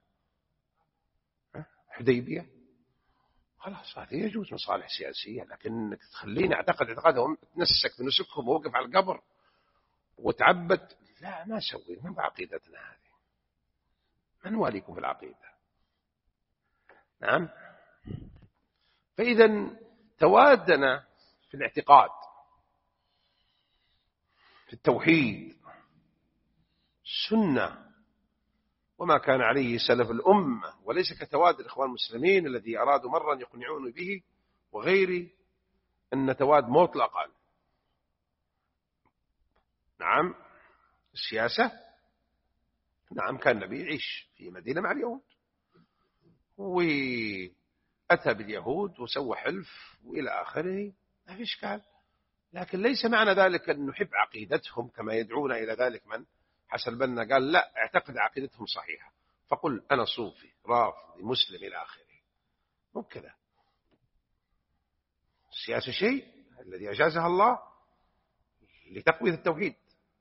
حديبية. خلاص هذه يجوز مصالح سياسية، لكن انك تخليني اعتقد اعتقادهم تنسك بنسكهم ووقف على القبر وتعبد، لا ما سوي، ما بعقيدتنا هذه، ما نواليكم في العقيدة. نعم. فإذا توادنا في الاعتقاد في التوحيد سنة وما كان عليه سلف الأمة، وليس كتواد الإخوان المسلمين الذي أرادوا مرة يقنعون به وغيره أن تواد مطلقا. نعم السياسة، نعم كان النبي يعيش في مدينة مع اليهود وأتى باليهود وسوى حلف وإلى آخره، ما في إشكال، لكن ليس معنى ذلك أن نحب عقيدتهم كما يدعون إلى ذلك من حسن البنا قال لا اعتقد عقيدتهم صحيحة فقل أنا صوفي رافضي مسلم إلى آخره. مو كذا. السياسة شيء الذي أجازها الله لتقوية التوحيد،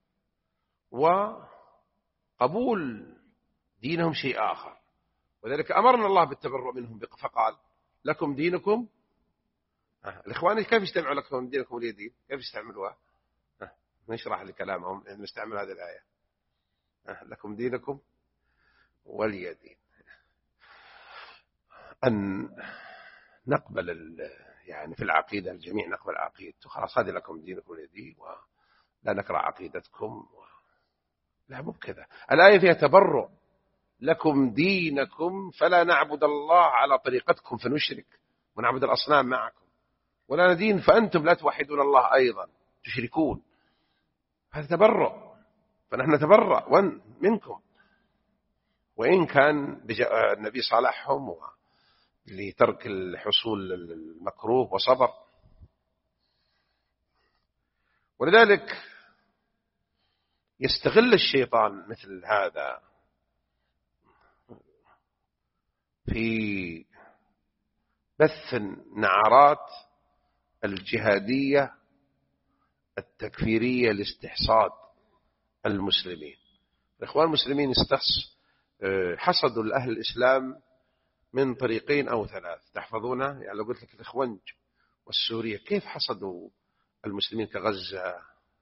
وقبول دينهم شيء آخر، وذلك أمرنا الله بالتبرؤ منهم فقال لكم دينكم. الإخوان كيف يستمعوا لكم دينكم ولي دين؟ كيف يستعملوها؟ نشرح لكلامهم نستعمل هذه الآية لكم دينكم ولي دين. أن نقبل يعني في العقيدة الجميع نقبل عقيدته، خلاص هذه لكم دينكم ولي دين ولا نكره عقيدتكم لا مو بكذا. الآية فيها تبرؤ، لكم دينكم فلا نعبد الله على طريقتكم فنشرك ونعبد الأصنام معكم، ولا ندين فأنتم لا توحدون الله أيضا تشركون. هذا تبرؤ، فنحن نتبرأ منكم، وإن كان النبي صالحهم لترك الحصول المكروه وصبر. ولذلك يستغل الشيطان مثل هذا في بث النعرات الجهادية التكفيرية لاستحصاد المسلمين. الإخوان المسلمين حصدوا الأهل الإسلام من طريقين أو ثلاث تحفظونه. يعني لو قلت لك الإخوانج والسورية كيف حصدوا المسلمين كغزة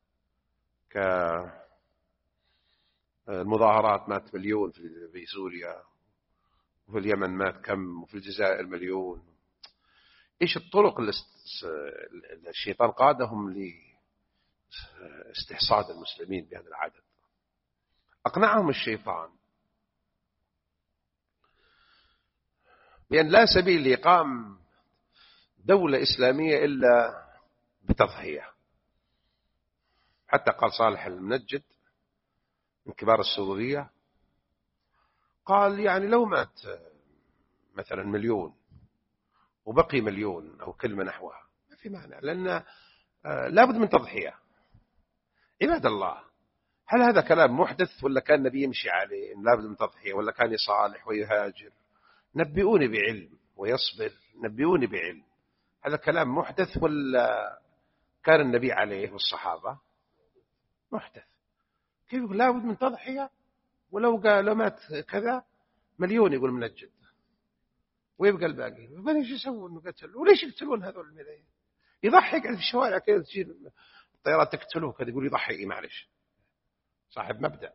كالمظاهرات مات مليون في سوريا، وفي اليمن مات كم، وفي الجزائر مليون. إيش الطرق اللي الشيطان قادهم لاستحصاد المسلمين بهذا العدد؟ أقنعهم الشيطان بأن لا سبيل لإقام دولة إسلامية إلا بتضحية. حتى قال صالح المنجد من كبار السرورية قال يعني لو مات مثلا مليون وبقي مليون أو كلمة نحوها ما في معنى، لأن لابد من تضحية. عباد الله، هل هذا كلام محدث ولا كان النبي يمشي عليه إن لابد من تضحية، ولا كان يصالح ويهاجر؟ نبئوني بعلم ويصبر، نبئوني بعلم. هذا كلام محدث ولا كان النبي عليه والصحابة؟ محدث. كيف يقول لابد من تضحية ولو قال لو مات كذا مليون يقول منجد ويبقى الباقي؟ ايش يسوون؟ قتلوا. وليش يقتلون هذول الملايين؟ يضحي قاعد في الشوارع كذا تجي الطيارات تقتله كذا يقول يضحي. معلش صاحب مبدأ.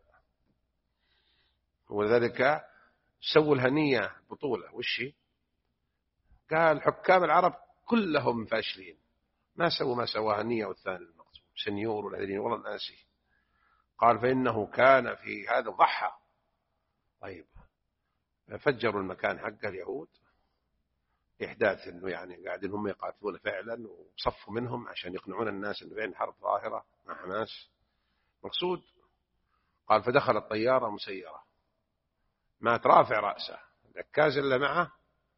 ولذلك سووا الهنية بطولة. وشي قال حكام العرب كلهم فاشلين، ما سووا ما سوى هنية والثاني المقتول سنيور والهذين والله ناسي. قال فإنه كان في هذا ضحى. طيب فجروا المكان حق اليهود إحداث أنه يعني قاعدين هم يقاتلون فعلا، وصفوا منهم عشان يقنعون الناس أنه بين حرب ظاهرة مع حماس مقصود. قال فدخل الطيارة مسيرة، مات رافع رأسه، العكاز اللي معه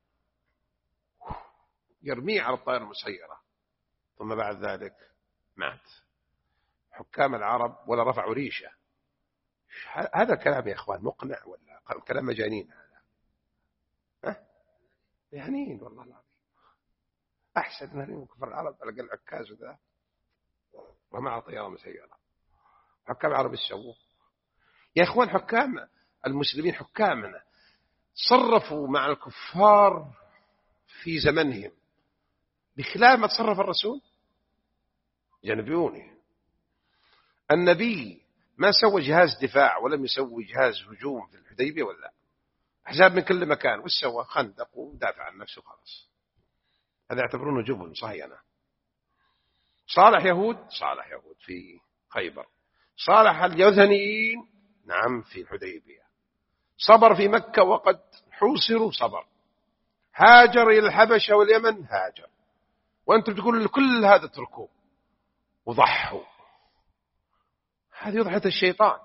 يرميه على الطائرة المسيرة، ثم بعد ذلك مات. حكام العرب ولا رفعوا ريشة. هذا كلام يا إخوان مقنع ولا كلام مجانين؟ هذا مجانين والله العظيم. أحسن من كفر العرب على قل عكاز ذا ومع طيارة مسيرة. حكام العرب يسووا يا إخوان؟ حكام المسلمين حكامنا صرفوا مع الكفار في زمنهم بخلاف ما تصرف الرسول. جنبيوني، النبي ما سوى جهاز دفاع ولم يسوي جهاز هجوم في الحديبية ولا أحزاب من كل مكان، وش سوى؟ خندق ودافع عن نفسه خلاص. هذا يعتبرونه جبن صهينة. صالح يهود في خيبر، صالح اليزنيين نعم في الحديبية، صبر في مكة وقد حوصروا صبر، هاجر إلى الحبشة واليمن هاجر، وأنتم تقولوا لكل هذا اتركوه وضحوا. هذه وضحة الشيطان،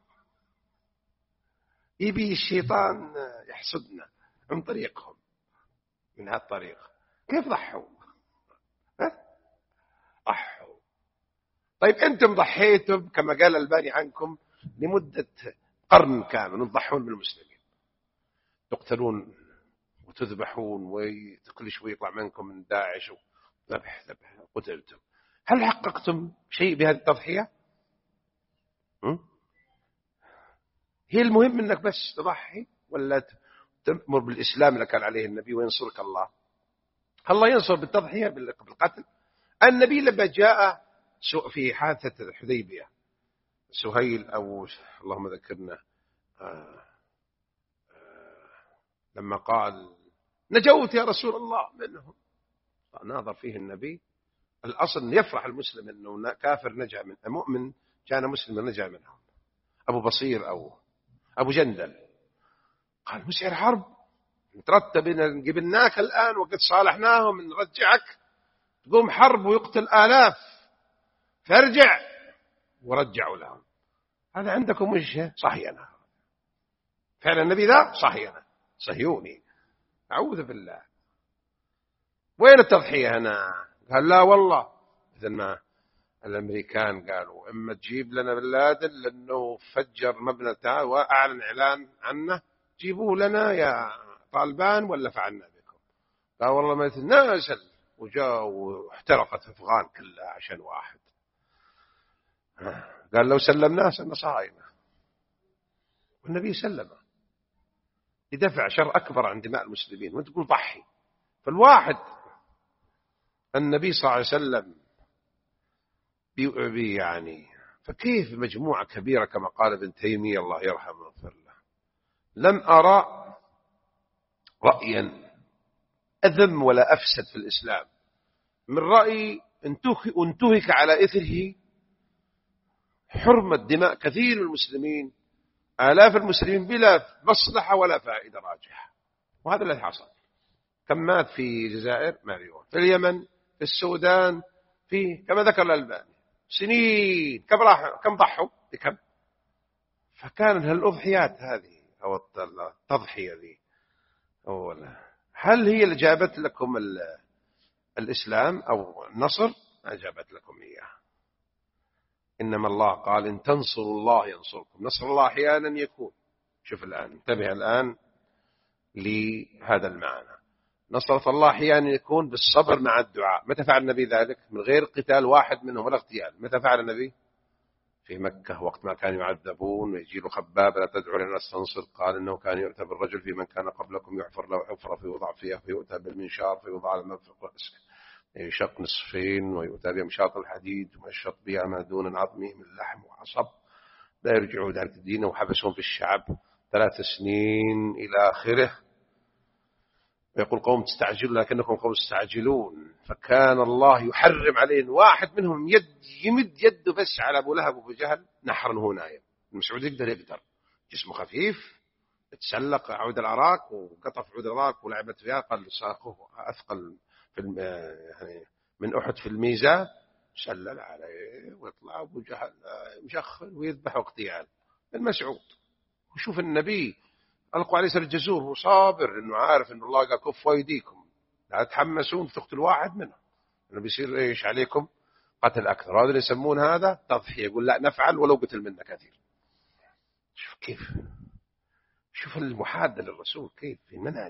يبي الشيطان يحسدنا من طريقهم، من هالطريق. كيف ضحوا؟ ضحوا. طيب أنتم ضحيتم كما قال الباني عنكم لمدة قرن كامل وتضحون بالمسلمين، تقتلون وتذبحون وكل شوي يطلع منكم من داعش ذبح قتلتم. هل حققتم شيء بهذه التضحية؟ هي المهم انك بس تضحي ولا تأمر بالإسلام اللي كان عليه النبي وينصرك الله؟ الله ينصر بالتضحية بالقتل. النبي لما جاء في حادثة الحديبية سهيل أو اللهم ذكرنا لما قال نجوت يا رسول الله منهم، ناظر فيه النبي. الأصل يفرح المسلم أنه كافر نجا من مؤمن كان مسلم نجا منهم. أبو بصير أو أبو جندل قال مسعر حرب نترتب إن قبلناك الآن وقد صالحناهم نرجعك، تقوم حرب ويقتل آلاف، فارجع. ورجعوا لهم. هذا عندكم مش صهينة؟ فعلا النبي ذا صهينة صهيوني، أعوذ بالله. وين التضحية هنا؟ قال لا والله إذن ما الأمريكان قالوا إما تجيب لنا بن لادن لأنه فجر مبنى وأعلن إعلان عنه، جيبوه لنا يا طالبان ولا فعلنا بكم. قال والله ما يتنازل، وجاء واحترقت أفغان كلها عشان واحد. قال لو سلمناه صهاينة، والنبي سلمه يدفع شر أكبر عن دماء المسلمين وانت تقول ضحي. فالواحد النبي صلى الله عليه وسلم يعني فكيف مجموعة كبيرة كما قال ابن تيمية الله يرحمه ويغفر له، لم أرى رأيا أذم ولا أفسد في الإسلام من رأي انتهك على إثره حرمة دماء كثير من المسلمين، آلاف المسلمين بلا مصلحة ولا فائدة راجحة. وهذا الذي حصل. كم مات في الجزائر؟ مليون. في اليمن، في السودان، كما ذكر الألباني سنين. كم ضحوا بكم؟ فكان هالأضحيات هذه أو التضحية ذي هل هي اللي جابت لكم الإسلام أو النصر؟ ما جابت لكم إياه. إنما الله قال إن تنصروا الله ينصركم. نصر الله أحيانا يكون، شوف الآن انتبه الآن لهذا المعنى، نصرة الله أحيانا يكون بالصبر مع الدعاء. متى فعل النبي ذلك؟ من غير قتال واحد منهم ولا اغتيال. متى فعل النبي؟ في مكة وقت ما كانوا يعذبون ويجي له خباب لا تدعو لنا استنصر، قال إنه كان يؤتى بالرجل في من كان قبلكم يحفر له حفرة فيوضع فيها فيؤتى بالمنشار فيوضع على المنفق رأسه يشق نصفين ويؤتى بمشاط الحديد ومشط بها ما دون عظمه من لحم وعصب لا يرجعوا ذلك الدين. وحبسهم في الشعب 3 سنين إلى آخره. ويقول قوم تستعجلون لكنكم قوم تستعجلون. فكان الله يحرم عليهم واحد منهم يمد يده بس على أبو لهب وأبو جهل نحرا هو نايم. المسعود يقدر جسمه خفيف يتسلق عود العراق وقطف عود العراق ولعبت فيها قال ساقه أثقل يعني من أحد في الميزان، سلل عليه ويطلع أبو جهل مشخل ويذبح اغتيال. المسعود وشوف النبي ألقوا عليه سر الجزور هو صابر إنه عارف إن الله قال كفوا أيديكم لا تحمسون تقتل واحد منهم إنه بيصير إيش عليكم قتل أكثر. هذا اللي يسمون هذا تضحية. يقول لا نفعل ولو قتل منا كثير. شوف كيف، شوف المحادة للرسول كيف في المنهج.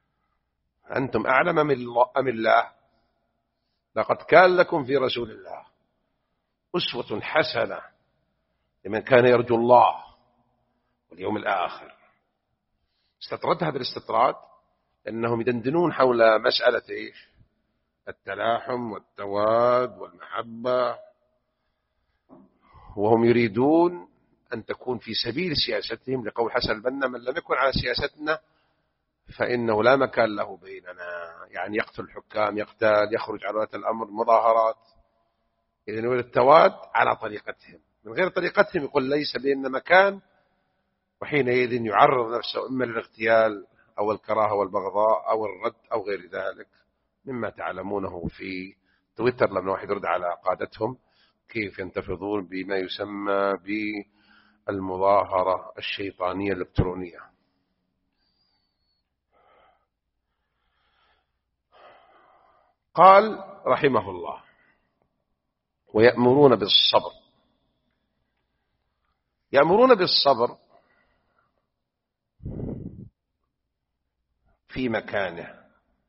أنتم أعلم أم الله؟ لقد كان لكم في رسول الله أسوة حسنة لمن كان يرجو الله واليوم الآخر. استطرد هذا الاستطراد لأنهم يدندنون حول مسألة إيش؟ التلاحم والتواد والمحبة، وهم يريدون أن تكون في سبيل سياستهم لقول حسن البنا من لم يكن على سياستنا فإنه لا مكان له بيننا. يعني يقتل الحكام، يقتل، يخرج على ولاة الأمر، مظاهرات. إذن التواد على طريقتهم من غير طريقتهم يقول ليس بيننا مكان، وحينئذ يعرض نفسه إما للاغتيال أو الكراهة والبغضاء أو الرد أو غير ذلك مما تعلمونه في تويتر لما واحد يرد على قادتهم كيف ينتفضون بما يسمى بالمظاهرة الشيطانية الإلكترونية. قال رحمه الله: ويأمرون بالصبر. يأمرون بالصبر في مكانه،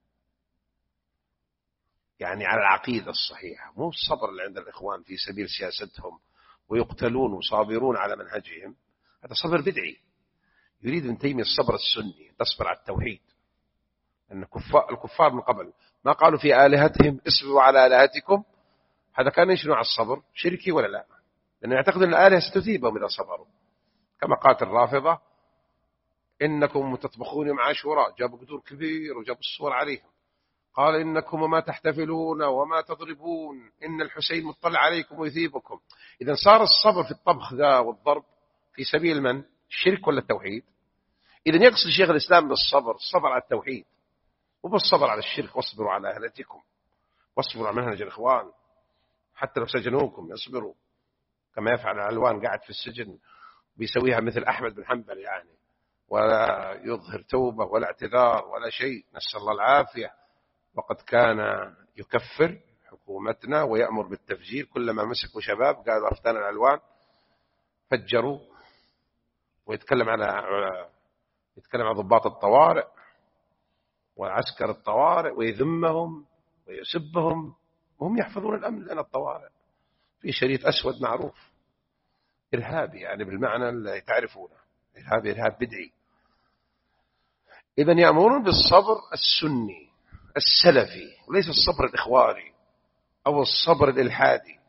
يعني على العقيدة الصحيحة، مو الصبر اللي عند الإخوان في سبيل سياستهم ويقتلون وصابرون على منهجهم، هذا صبر بدعي. يريد ابن تيمية الصبر السني، تصبر على التوحيد. أن الكفار من قبل ما قالوا في آلهتهم اصبروا على آلهتكم، هذا كان يشنو على الصبر شركي ولا لا؟ لأنه يعتقد أن الآلهة ستثيبهم إذا صبروا، كما قالت الرافضة إنكم تطبخون مع عاشوراء، جابوا قدور كبير وجابوا الصور عليهم، قال إنكم وما تحتفلون وما تضربون إن الحسين مطلع عليكم ويثيبكم. إذا صار الصبر في الطبخ ذا والضرب في سبيل من؟ الشرك ولا التوحيد؟ إذا يقصد شيخ الإسلام بالصبر الصبر على التوحيد وبالصبر على الشرك. واصبروا على أهلتكم، واصبروا على منهج الإخوان، حتى لو سجنوكم يصبروا، كما يفعل العلوان قاعد في السجن بيسويها مثل أحمد بن حنبل يعني، ولا يظهر توبة ولا اعتذار ولا شيء، نسأل الله العافية. وقد كان يكفر حكومتنا ويأمر بالتفجير، كلما مسكوا شباب قالوا أفتان العلوان فجروا، ويتكلم على ضباط الطوارئ وعسكر الطوارئ ويذمهم ويسبهم، وهم يحفظون الأمن لنا الطوارئ. في شريط أسود معروف إرهابي، يعني بالمعنى اللي تعرفونه، إرهاب بدعي. إذن يأمرون بالصبر السني السلفي، وليس الصبر الإخواني أو الصبر الإلحادي.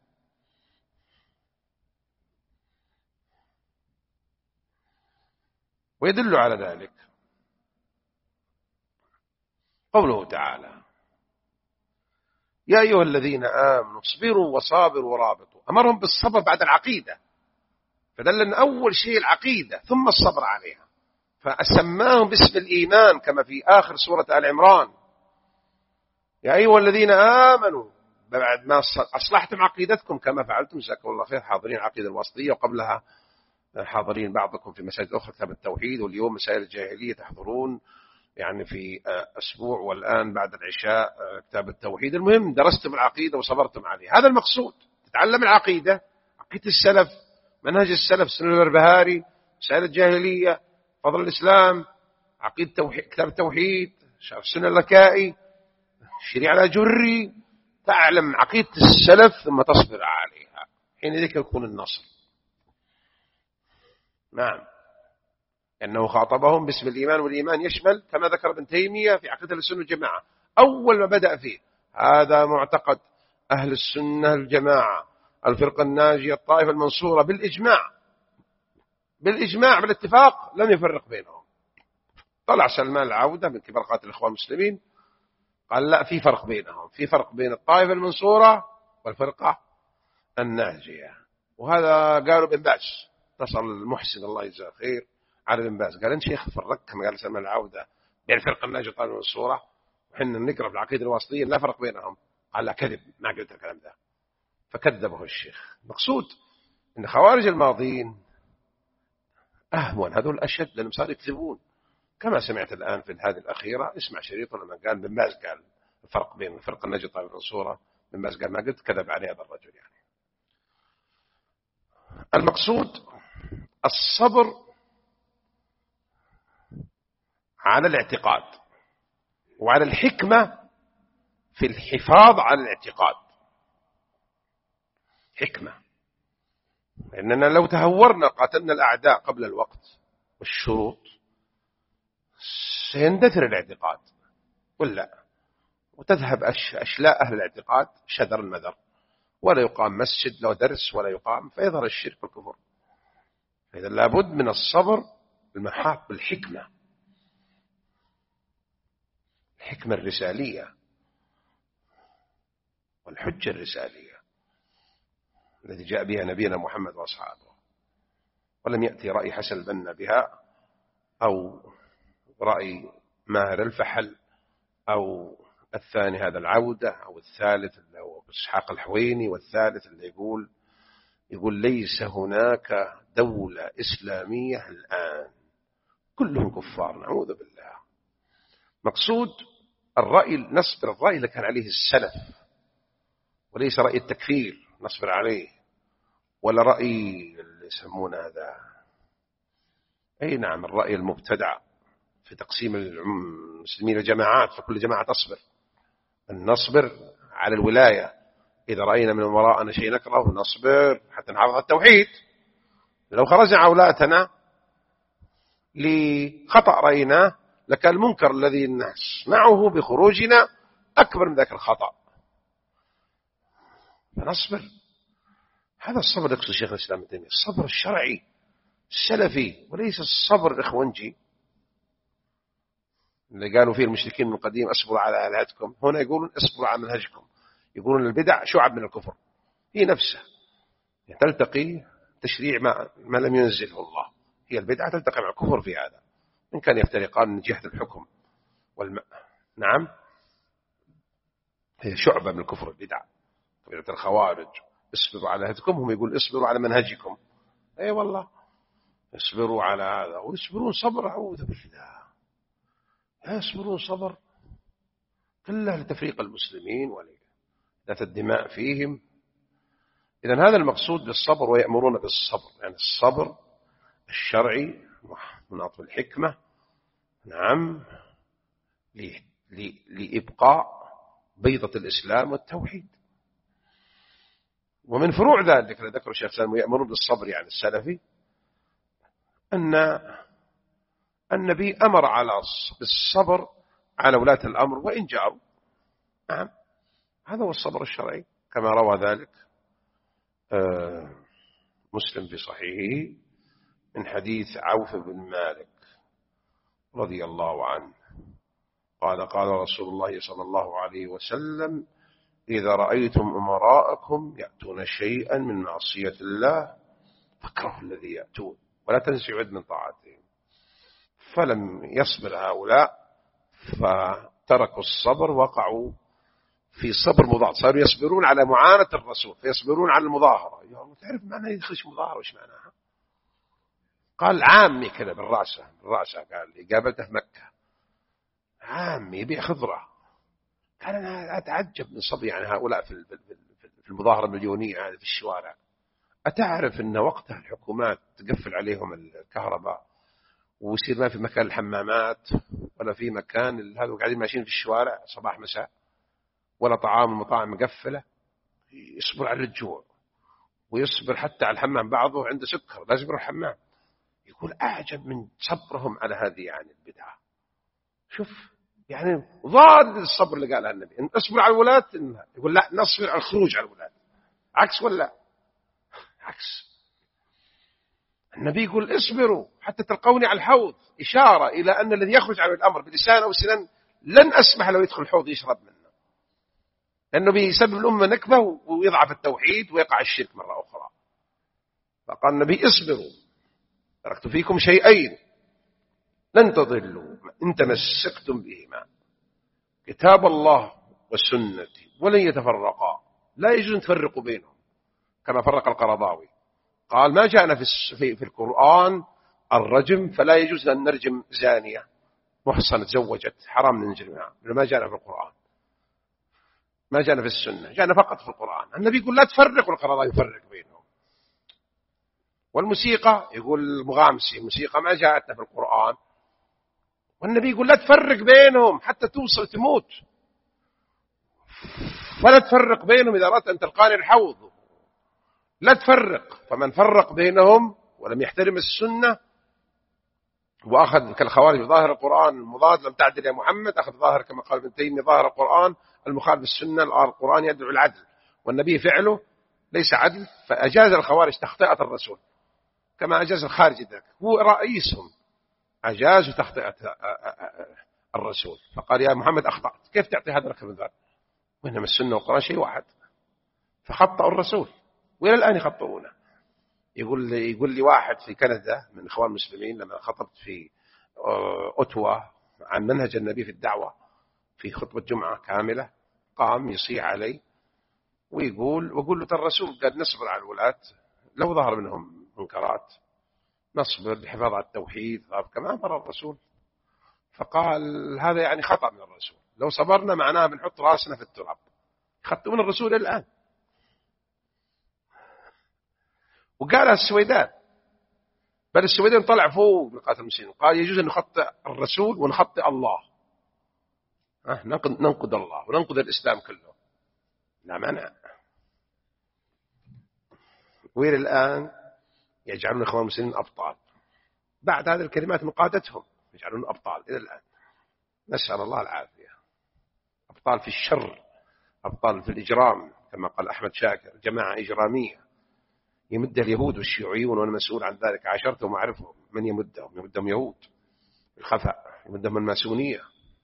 ويدل على ذلك قوله تعالى: يا أيها الذين آمنوا اصبروا وصابروا ورابطوا. أمرهم بالصبر بعد العقيدة، فدل أن أول شيء العقيدة ثم الصبر عليها، فأسماهم باسم الإيمان كما في آخر سورة آل عمران: يا أيها الذين آمنوا، بعد ما أصلحتم عقيدتكم كما فعلتم جزاكم الله خير، حاضرين العقيدة الوسطية، وقبلها حاضرين بعضكم في مساجد أخرى كتاب التوحيد، واليوم مسائل الجاهلية تحضرون يعني في أسبوع، والآن بعد العشاء كتاب التوحيد. المهم درستم العقيدة وصبرتم عليها، هذا المقصود. تتعلم العقيدة، عقيدة السلف، منهج السلف، سنن البربهاري، مسائل الجاهلية، فضل الإسلام، عقيدة التوحيد، كتاب التوحيد، شرح السنة اللكائي، الشريعة الأجري، تعلم عقيدة السلف ثم تصبر عليها، حينئذ يكون النصر. نعم، أنه خاطبهم باسم الإيمان، والإيمان يشمل كما ذكر ابن تيمية في عقيدة السنة والجماعة أول ما بدأ فيه: هذا معتقد أهل السنة الجماعة، الفرقة الناجية، الطائفة المنصورة، بالإجماع بالاتفاق، لم يفرق بينهم. طلع سلمان العودة من كبار قادة الإخوان المسلمين قال لا، في فرق بينهم، في فرق بين الطائفة المنصورة والفرقة الناجية. وهذا قالوا بن باز، اتصل المحسن الله يجزاه خير على بن باز، قال انت شيخ فرقت كما قال سلمان العودة بين الفرقة الناجية والطائفة المنصورة، وحنا نقرأ في العقيدة الواسطية لا فرق بينهم. قال لا، كذب، ما قلت الكلام ده، فكذبه الشيخ. مقصود ان خوارج الماضين أهون، هذول أشد، لأنهم صاروا يكذبون، كما سمعت الآن في هذه الأخيرة. اسمع شريط لما قال بن باز قال الفرق بين الفرقة الناجية والطائفة المنصورة، بن باز قال ما قلت، كذب عليه هذا الرجل. يعني المقصود الصبر على الاعتقاد وعلى الحكمة في الحفاظ على الاعتقاد. حكمة، لأننا لو تهورنا قاتلنا الأعداء قبل الوقت والشروط سيندثر الاعتقاد ولا، وتذهب أشلاء أهل الاعتقاد شذر المذر، ولا يقام مسجد لو درس ولا يقام، فيظهر الشرك والكفر. فإذا لابد من الصبر بالمحاط بالحكمة، الحكمة الرسالية والحجة الرسالية. التي جاء بها نبينا محمد وأصحابه، ولم يأتي رأي حسن البنا بها أو رأي ماهر الفحل أو الثاني هذا العودة أو الثالث اللي هو إسحاق الحويني، والثالث اللي يقول ليس هناك دولة إسلامية الآن، كلهم كفار نعوذ بالله. مقصود الرأي نصبر الرأي اللي كان عليه السلف، وليس رأي التكفير نصبر عليه، ولا رأي اللي يسمونه هذا أي نعم الرأي المبتدع في تقسيم المسلمين لجماعات، فكل جماعة تصبر. نصبر على الولاية، إذا رأينا من وراءنا شيء نكره نصبر حتى نحافظ التوحيد. لو خرجنا عولاتنا لخطأ رأيناه لكان المنكر الذي نسمعه بخروجنا أكبر من ذاك الخطأ، فنصبر. هذا الصبر يقصد شيخ الإسلام ابن تيمية، الصبر الشرعي السلفي، وليس الصبر الإخوانجي اللي قالوا فيه المشركين من القديم اصبروا على آلهتكم، هنا يقولون اصبروا على منهجكم. يقولون البدع شعب من الكفر، هي نفسها تلتقي تشريع ما لم ينزله الله، هي البدعة تلتقي مع الكفر في هذا، إن كان يفترقان من جهة الحكم نعم هي شعبة من الكفر البدع. طبيعة الخوارج اصبروا على آلهتكم، هم يقول اصبروا على منهجكم. أي والله اصبروا على هذا، ويصبرون صبر أعوذ بالله، يصبرون صبر كله لتفريق المسلمين ولذات الدماء فيهم. إذن هذا المقصود بالصبر، ويأمرون بالصبر يعني الصبر الشرعي مناط بالحكمة نعم لإبقاء بيضة الإسلام والتوحيد. ومن فروع ذلك ذكر الشيخ سالم يأمرون بالصبر يعني السلفي، أن النبي أمر على بالصبر على ولاة الأمر وإن جاروا. نعم هذا هو الصبر الشرعي، كما روى ذلك مسلم في صحيحه من حديث عوف بن مالك رضي الله عنه قال قال رسول الله صلى الله عليه وسلم إذا رأيتم أمراءكم يأتون شيئا من معصية الله فاكرهوا الذي يأتون ولا تنسوا عد من طاعتهم. فلم يصبر هؤلاء فتركوا الصبر، وقعوا في صبر مضاد، صاروا يصبرون على معاناة الرسول فيصبرون على المظاهرة. يا الله تعرف معنى يدخلش مظاهرة وش معناها؟ قال عامي كذا بالرأسة قال لي قابلته في مكة عامي يبيع خضرة، قال أنا أتعجب من صبري عن هؤلاء في المظاهرة المليونية هذه في الشوارع. أتعرف أن وقتها الحكومات تقفل عليهم الكهرباء ويصير ما في مكان الحمامات ولا في مكان هذا، قاعدين ماشيين في الشوارع صباح مساء، ولا طعام المطاعم مقفلة، يصبر على الجوع ويصبر حتى على الحمام، بعضه عنده سكر لازم يروح الحمام. يقول أعجب من صبرهم على هذه يعني البدعة. شوف يعني ضاد الصبر اللي قالها النبي، إن أصبر على الولاة، يقول لا نصبر على الخروج على الولاة، عكس ولا عكس. النبي يقول اصبروا حتى تلقوني على الحوض، إشارة إلى أن الذي يخرج عن الأمر بلسان أو سنان لن أسمح له يدخل الحوض يشرب منه، لأنه بيسبب الأمة نكبة ويضعف التوحيد ويقع الشرك مرة أخرى. فقال النبي اصبروا تركت فيكم شيئين لن تضلوا إن تمسكتم بهما كتاب الله والسنة ولن يتفرقا، لا يجوز أن تفرقوا بينهم كما فرق القرضاوي. قال ما جاءنا في القرآن الرجم، فلا يجوز أن نرجم زانية محصنة تزوجت، حرام نرجمها، ما جاءنا في القرآن، ما جاءنا في السنة، جاءنا فقط في القرآن. النبي يقول لا تفرق، والقرضاوي يفرق بينهم. والموسيقى يقول المغامسي الموسيقى ما جاءتنا في القرآن، والنبي يقول لا تفرق بينهم حتى توصل تموت، ولا تفرق بينهم إذا أردت أن تلقاني الحوض، لا تفرق. فمن فرق بينهم ولم يحترم السنة وأخذ كالخوارج ظاهر القرآن المضاد لم تعدل يا محمد، أخذ ظاهر كما قال ابن تيمية ظاهر القرآن المخالف السنة، القرآن يدعو العدل والنبي فعله ليس عدل، فأجاز الخوارج تخطئة الرسول كما أجاز الخارج ذاك، هو رئيسهم أجاز تخطئة الرسول، فقال يا محمد أخطأت، كيف تعطي هذا الركب من ذلك؟ وإنما السنة والقرآن شيء واحد، فخطأوا الرسول وإلى الآن يخطئونه. يقول لي واحد في كندا من إخوان المسلمين لما خطبت في أوتوا عن منهج النبي في الدعوة في خطبة جمعة كاملة، قام يصيح علي وأقول له ترى الرسول قال نصبر على الولاة لو ظهر منهم منكرات، نصبر للحفاظ على التوحيد كما أمر الرسول. فقال هذا يعني خطأ من الرسول، لو صبرنا معناه بنحط راسنا في التراب. يخطئون الرسول الآن. وقال السويدان، بل السويدان طلع فوق من قاتل المسلمين قال يجوز أن نخطئ الرسول ونخطئ الله، ننقد الله وننقد الإسلام كله، لا مانع. وإلى الآن يجعلون إخوان المسلمين أبطال بعد هذه الكلمات من قادتهم، يجعلون أبطال إلى الآن. نسأل الله العافية. أبطال في الشر، أبطال في الإجرام، كما قال أحمد شاكر جماعة إجرامية يمدها اليهود والشيوعيون، وأنا مسؤول عن ذلك، عاشرتهم وأعرفهم من يمدهم يهود الخفاء، يمدهم الماسونية.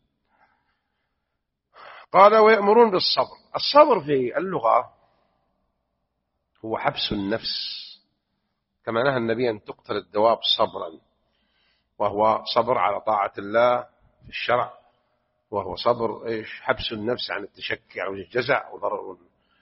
قال ويأمرون بالصبر. الصبر في اللغة هو حبس النفس، كما نهى النبي أن تقتل الدواب صبرا، وهو صبر على طاعة الله في الشرع، وهو صبر حبس النفس عن التشكي أو الجزع وضرر،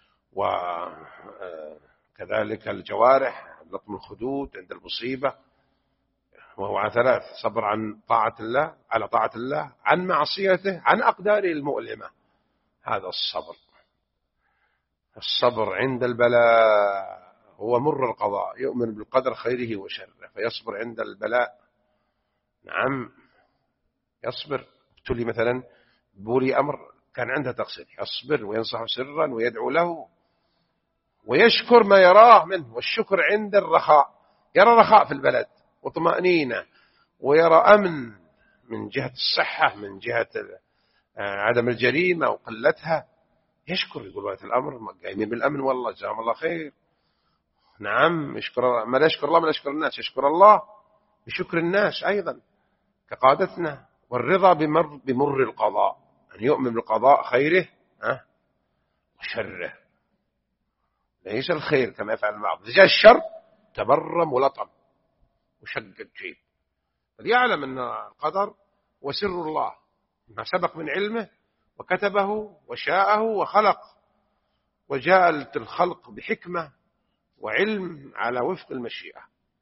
وكذلك الجوارح لطم الخدود عند المصيبة، وهو على ثلاث: صبر عن طاعة الله، على طاعة الله، عن معصيته، عن أقداره المؤلمة. هذا الصبر. الصبر عند البلاء هو مر القضاء، يؤمن بالقدر خيره وشره فيصبر عند البلاء. نعم يصبر. ابتلي مثلا بولي أمر كان عنده تقصير، يصبر وينصح سرا ويدعو له ويشكر ما يراه منه. والشكر عند الرخاء، يرى رخاء في البلد وطمأنينة، ويرى أمن من جهة الصحة، من جهة عدم الجريمة وقلتها، يشكر، يقول وقت الأمر قايمين بالأمن والله جزاهم الله خير. نعم يشكر الله. ما لا يشكر الله ما يشكر الناس، يشكر الله بشكر الناس أيضا كقادتنا. والرضا بمر القضاء، أن يؤمن بالقضاء خيره وشره، ليس الخير كما يفعل البعض، إذا جاء الشر تبرم ولطم وشق الجيب، فليعلم أن القدر وسر الله ما سبق من علمه وكتبه وشاءه وخلق، وجاءت الخلق بحكمة وعلم على وفق المشيئة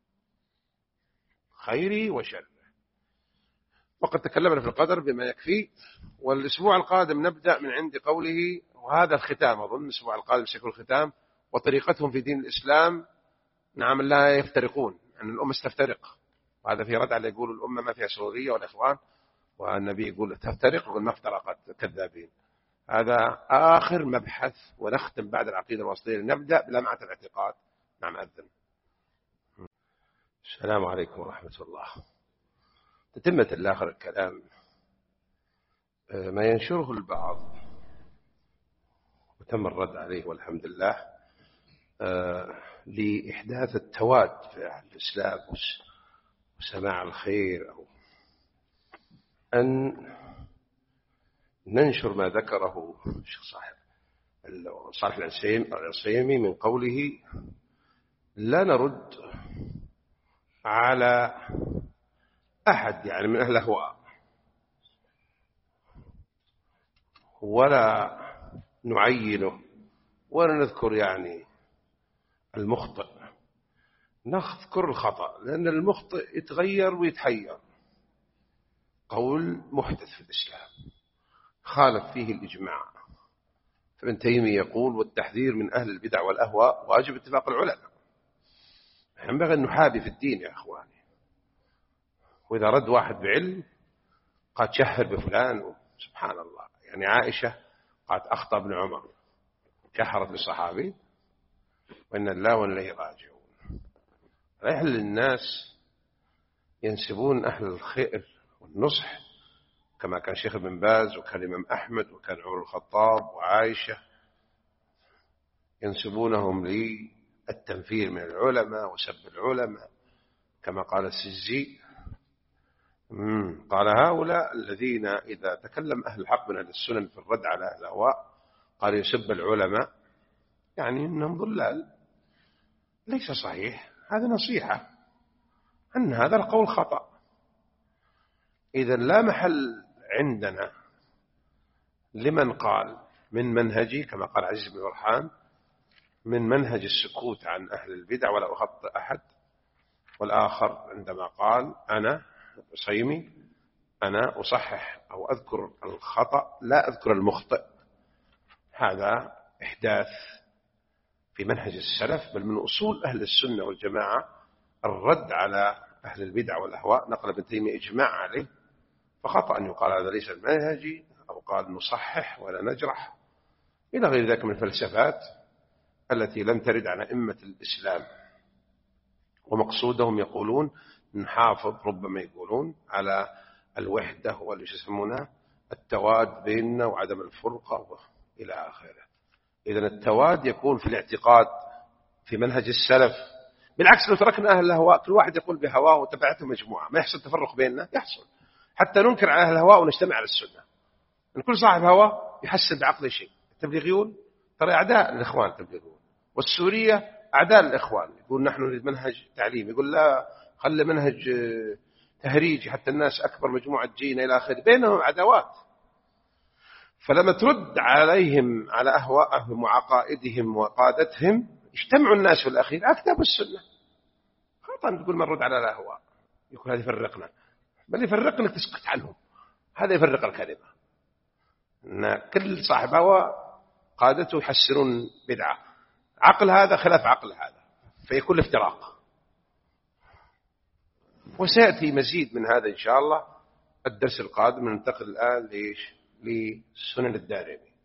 خيري وشره. وقد تكلمنا في القدر بما يكفي، والأسبوع القادم نبدأ من عند قوله، وهذا الختام أظن الأسبوع القادم سيكون الختام، وطريقتهم في دين الإسلام. نعم لا يفترقون، أن الأمة ستفترق، وهذا في رد على يقول الأمة ما فيها سرورية والإخوان، والنبي يقول تفترق، يقول ما افترقت كذابين. هذا آخر مبحث، ونختم بعد العقيدة الوسطية، نبدأ بلمعة الاعتقاد. نعم أذن. السلام عليكم ورحمة الله. تتمة الآخر الكلام ما ينشره البعض وتم الرد عليه والحمد لله، لإحداث التواد في أهل الإسلام وسماع الخير، أو أن ننشر ما ذكره الشيخ صالح العصيمي من قوله لا نرد على أحد يعني من أهل الأهواء، ولا نعينه، ولا نذكر يعني المخطئ، نذكر الخطأ، لأن المخطئ يتغير ويتحير. قول محدث في الإسلام خالف فيه الإجماع، فابن تيمية يقول والتحذير من أهل البدع والأهواء واجب اتفاق العلماء. ينبغي أن نحابي في الدين يا أخواني، وإذا رد واحد بعلم قد شهر بفلان، سبحان الله، يعني عائشة قد أخطأ ابن عمر، شهرت بالصحابي، وإن الله وإن إليه راجعون. لا يحل للناس ينسبون أهل الخير والنصح كما كان شيخ ابن باز، وكان الإمام أحمد، وكان عمر الخطاب وعائشة، ينسبونهم للتنفير من العلماء وسب العلماء، كما قال السجي قال هؤلاء الذين إذا تكلم أهل الحق من أهل السنن في الرد على أهل الأهواء قال يسب العلماء، يعني إنهم ضلال، ليس صحيح، هذا نصيحة أن هذا القول خطأ. إذا لا محل عندنا لمن قال من منهجي كما قال عزيز بن برهان من منهج السكوت عن أهل البدع ولا أخطئ أحد، والآخر عندما قال أنا صيمي أنا أصحح أو أذكر الخطأ لا أذكر المخطئ. هذا إحداث في منهج السلف، بل من أصول أهل السنة والجماعة الرد على أهل البدع والأهواء. نقل ابن تيمية إجماع عليه، فخطأ أن يقال هذا ليس المنهجي أو قال نصحح ولا نجرح إلى غير ذلك من الفلسفات التي لم ترد عن أئمة الإسلام. ومقصودهم يقولون نحافظ، ربما يقولون على الوحدة يسمونها التواد بيننا وعدم الفرقة إلى آخره. إذن التواد يكون في الاعتقاد في منهج السلف. بالعكس لو تركنا أهل الهواء كل واحد يقول بهواه وتبعته مجموعة ما يحصل تفرق بيننا، يحصل حتى ننكر على أهل الهواء ونجتمع على السنة. أن كل صاحب هواء يحسن بعقل شيء. التبليغيون ترى أعداء الإخوان التبليغيون، والسورية أعداء الإخوان، يقول نحن نريد منهج تعليم، يقول لا خلي منهج تهريجي حتى الناس أكبر مجموعة جينا إلى آخره، بينهم عداوات. فلما ترد عليهم على أهواءهم وعقائدهم وقادتهم اجتمعوا الناس في الأخير على كتاب السنة. خطأ تقول من رد على الأهواء يقول هذا يفرقنا، بل يفرقنا تسكت عنهم، هذا يفرق الكلمة. أن كل صاحب هوى قادته يحسنون بدعة، عقل هذا خلاف عقل هذا، فيكون افتراق. وسيأتي مزيد من هذا إن شاء الله الدرس القادم. ننتقل الآن لسنن الدارمي.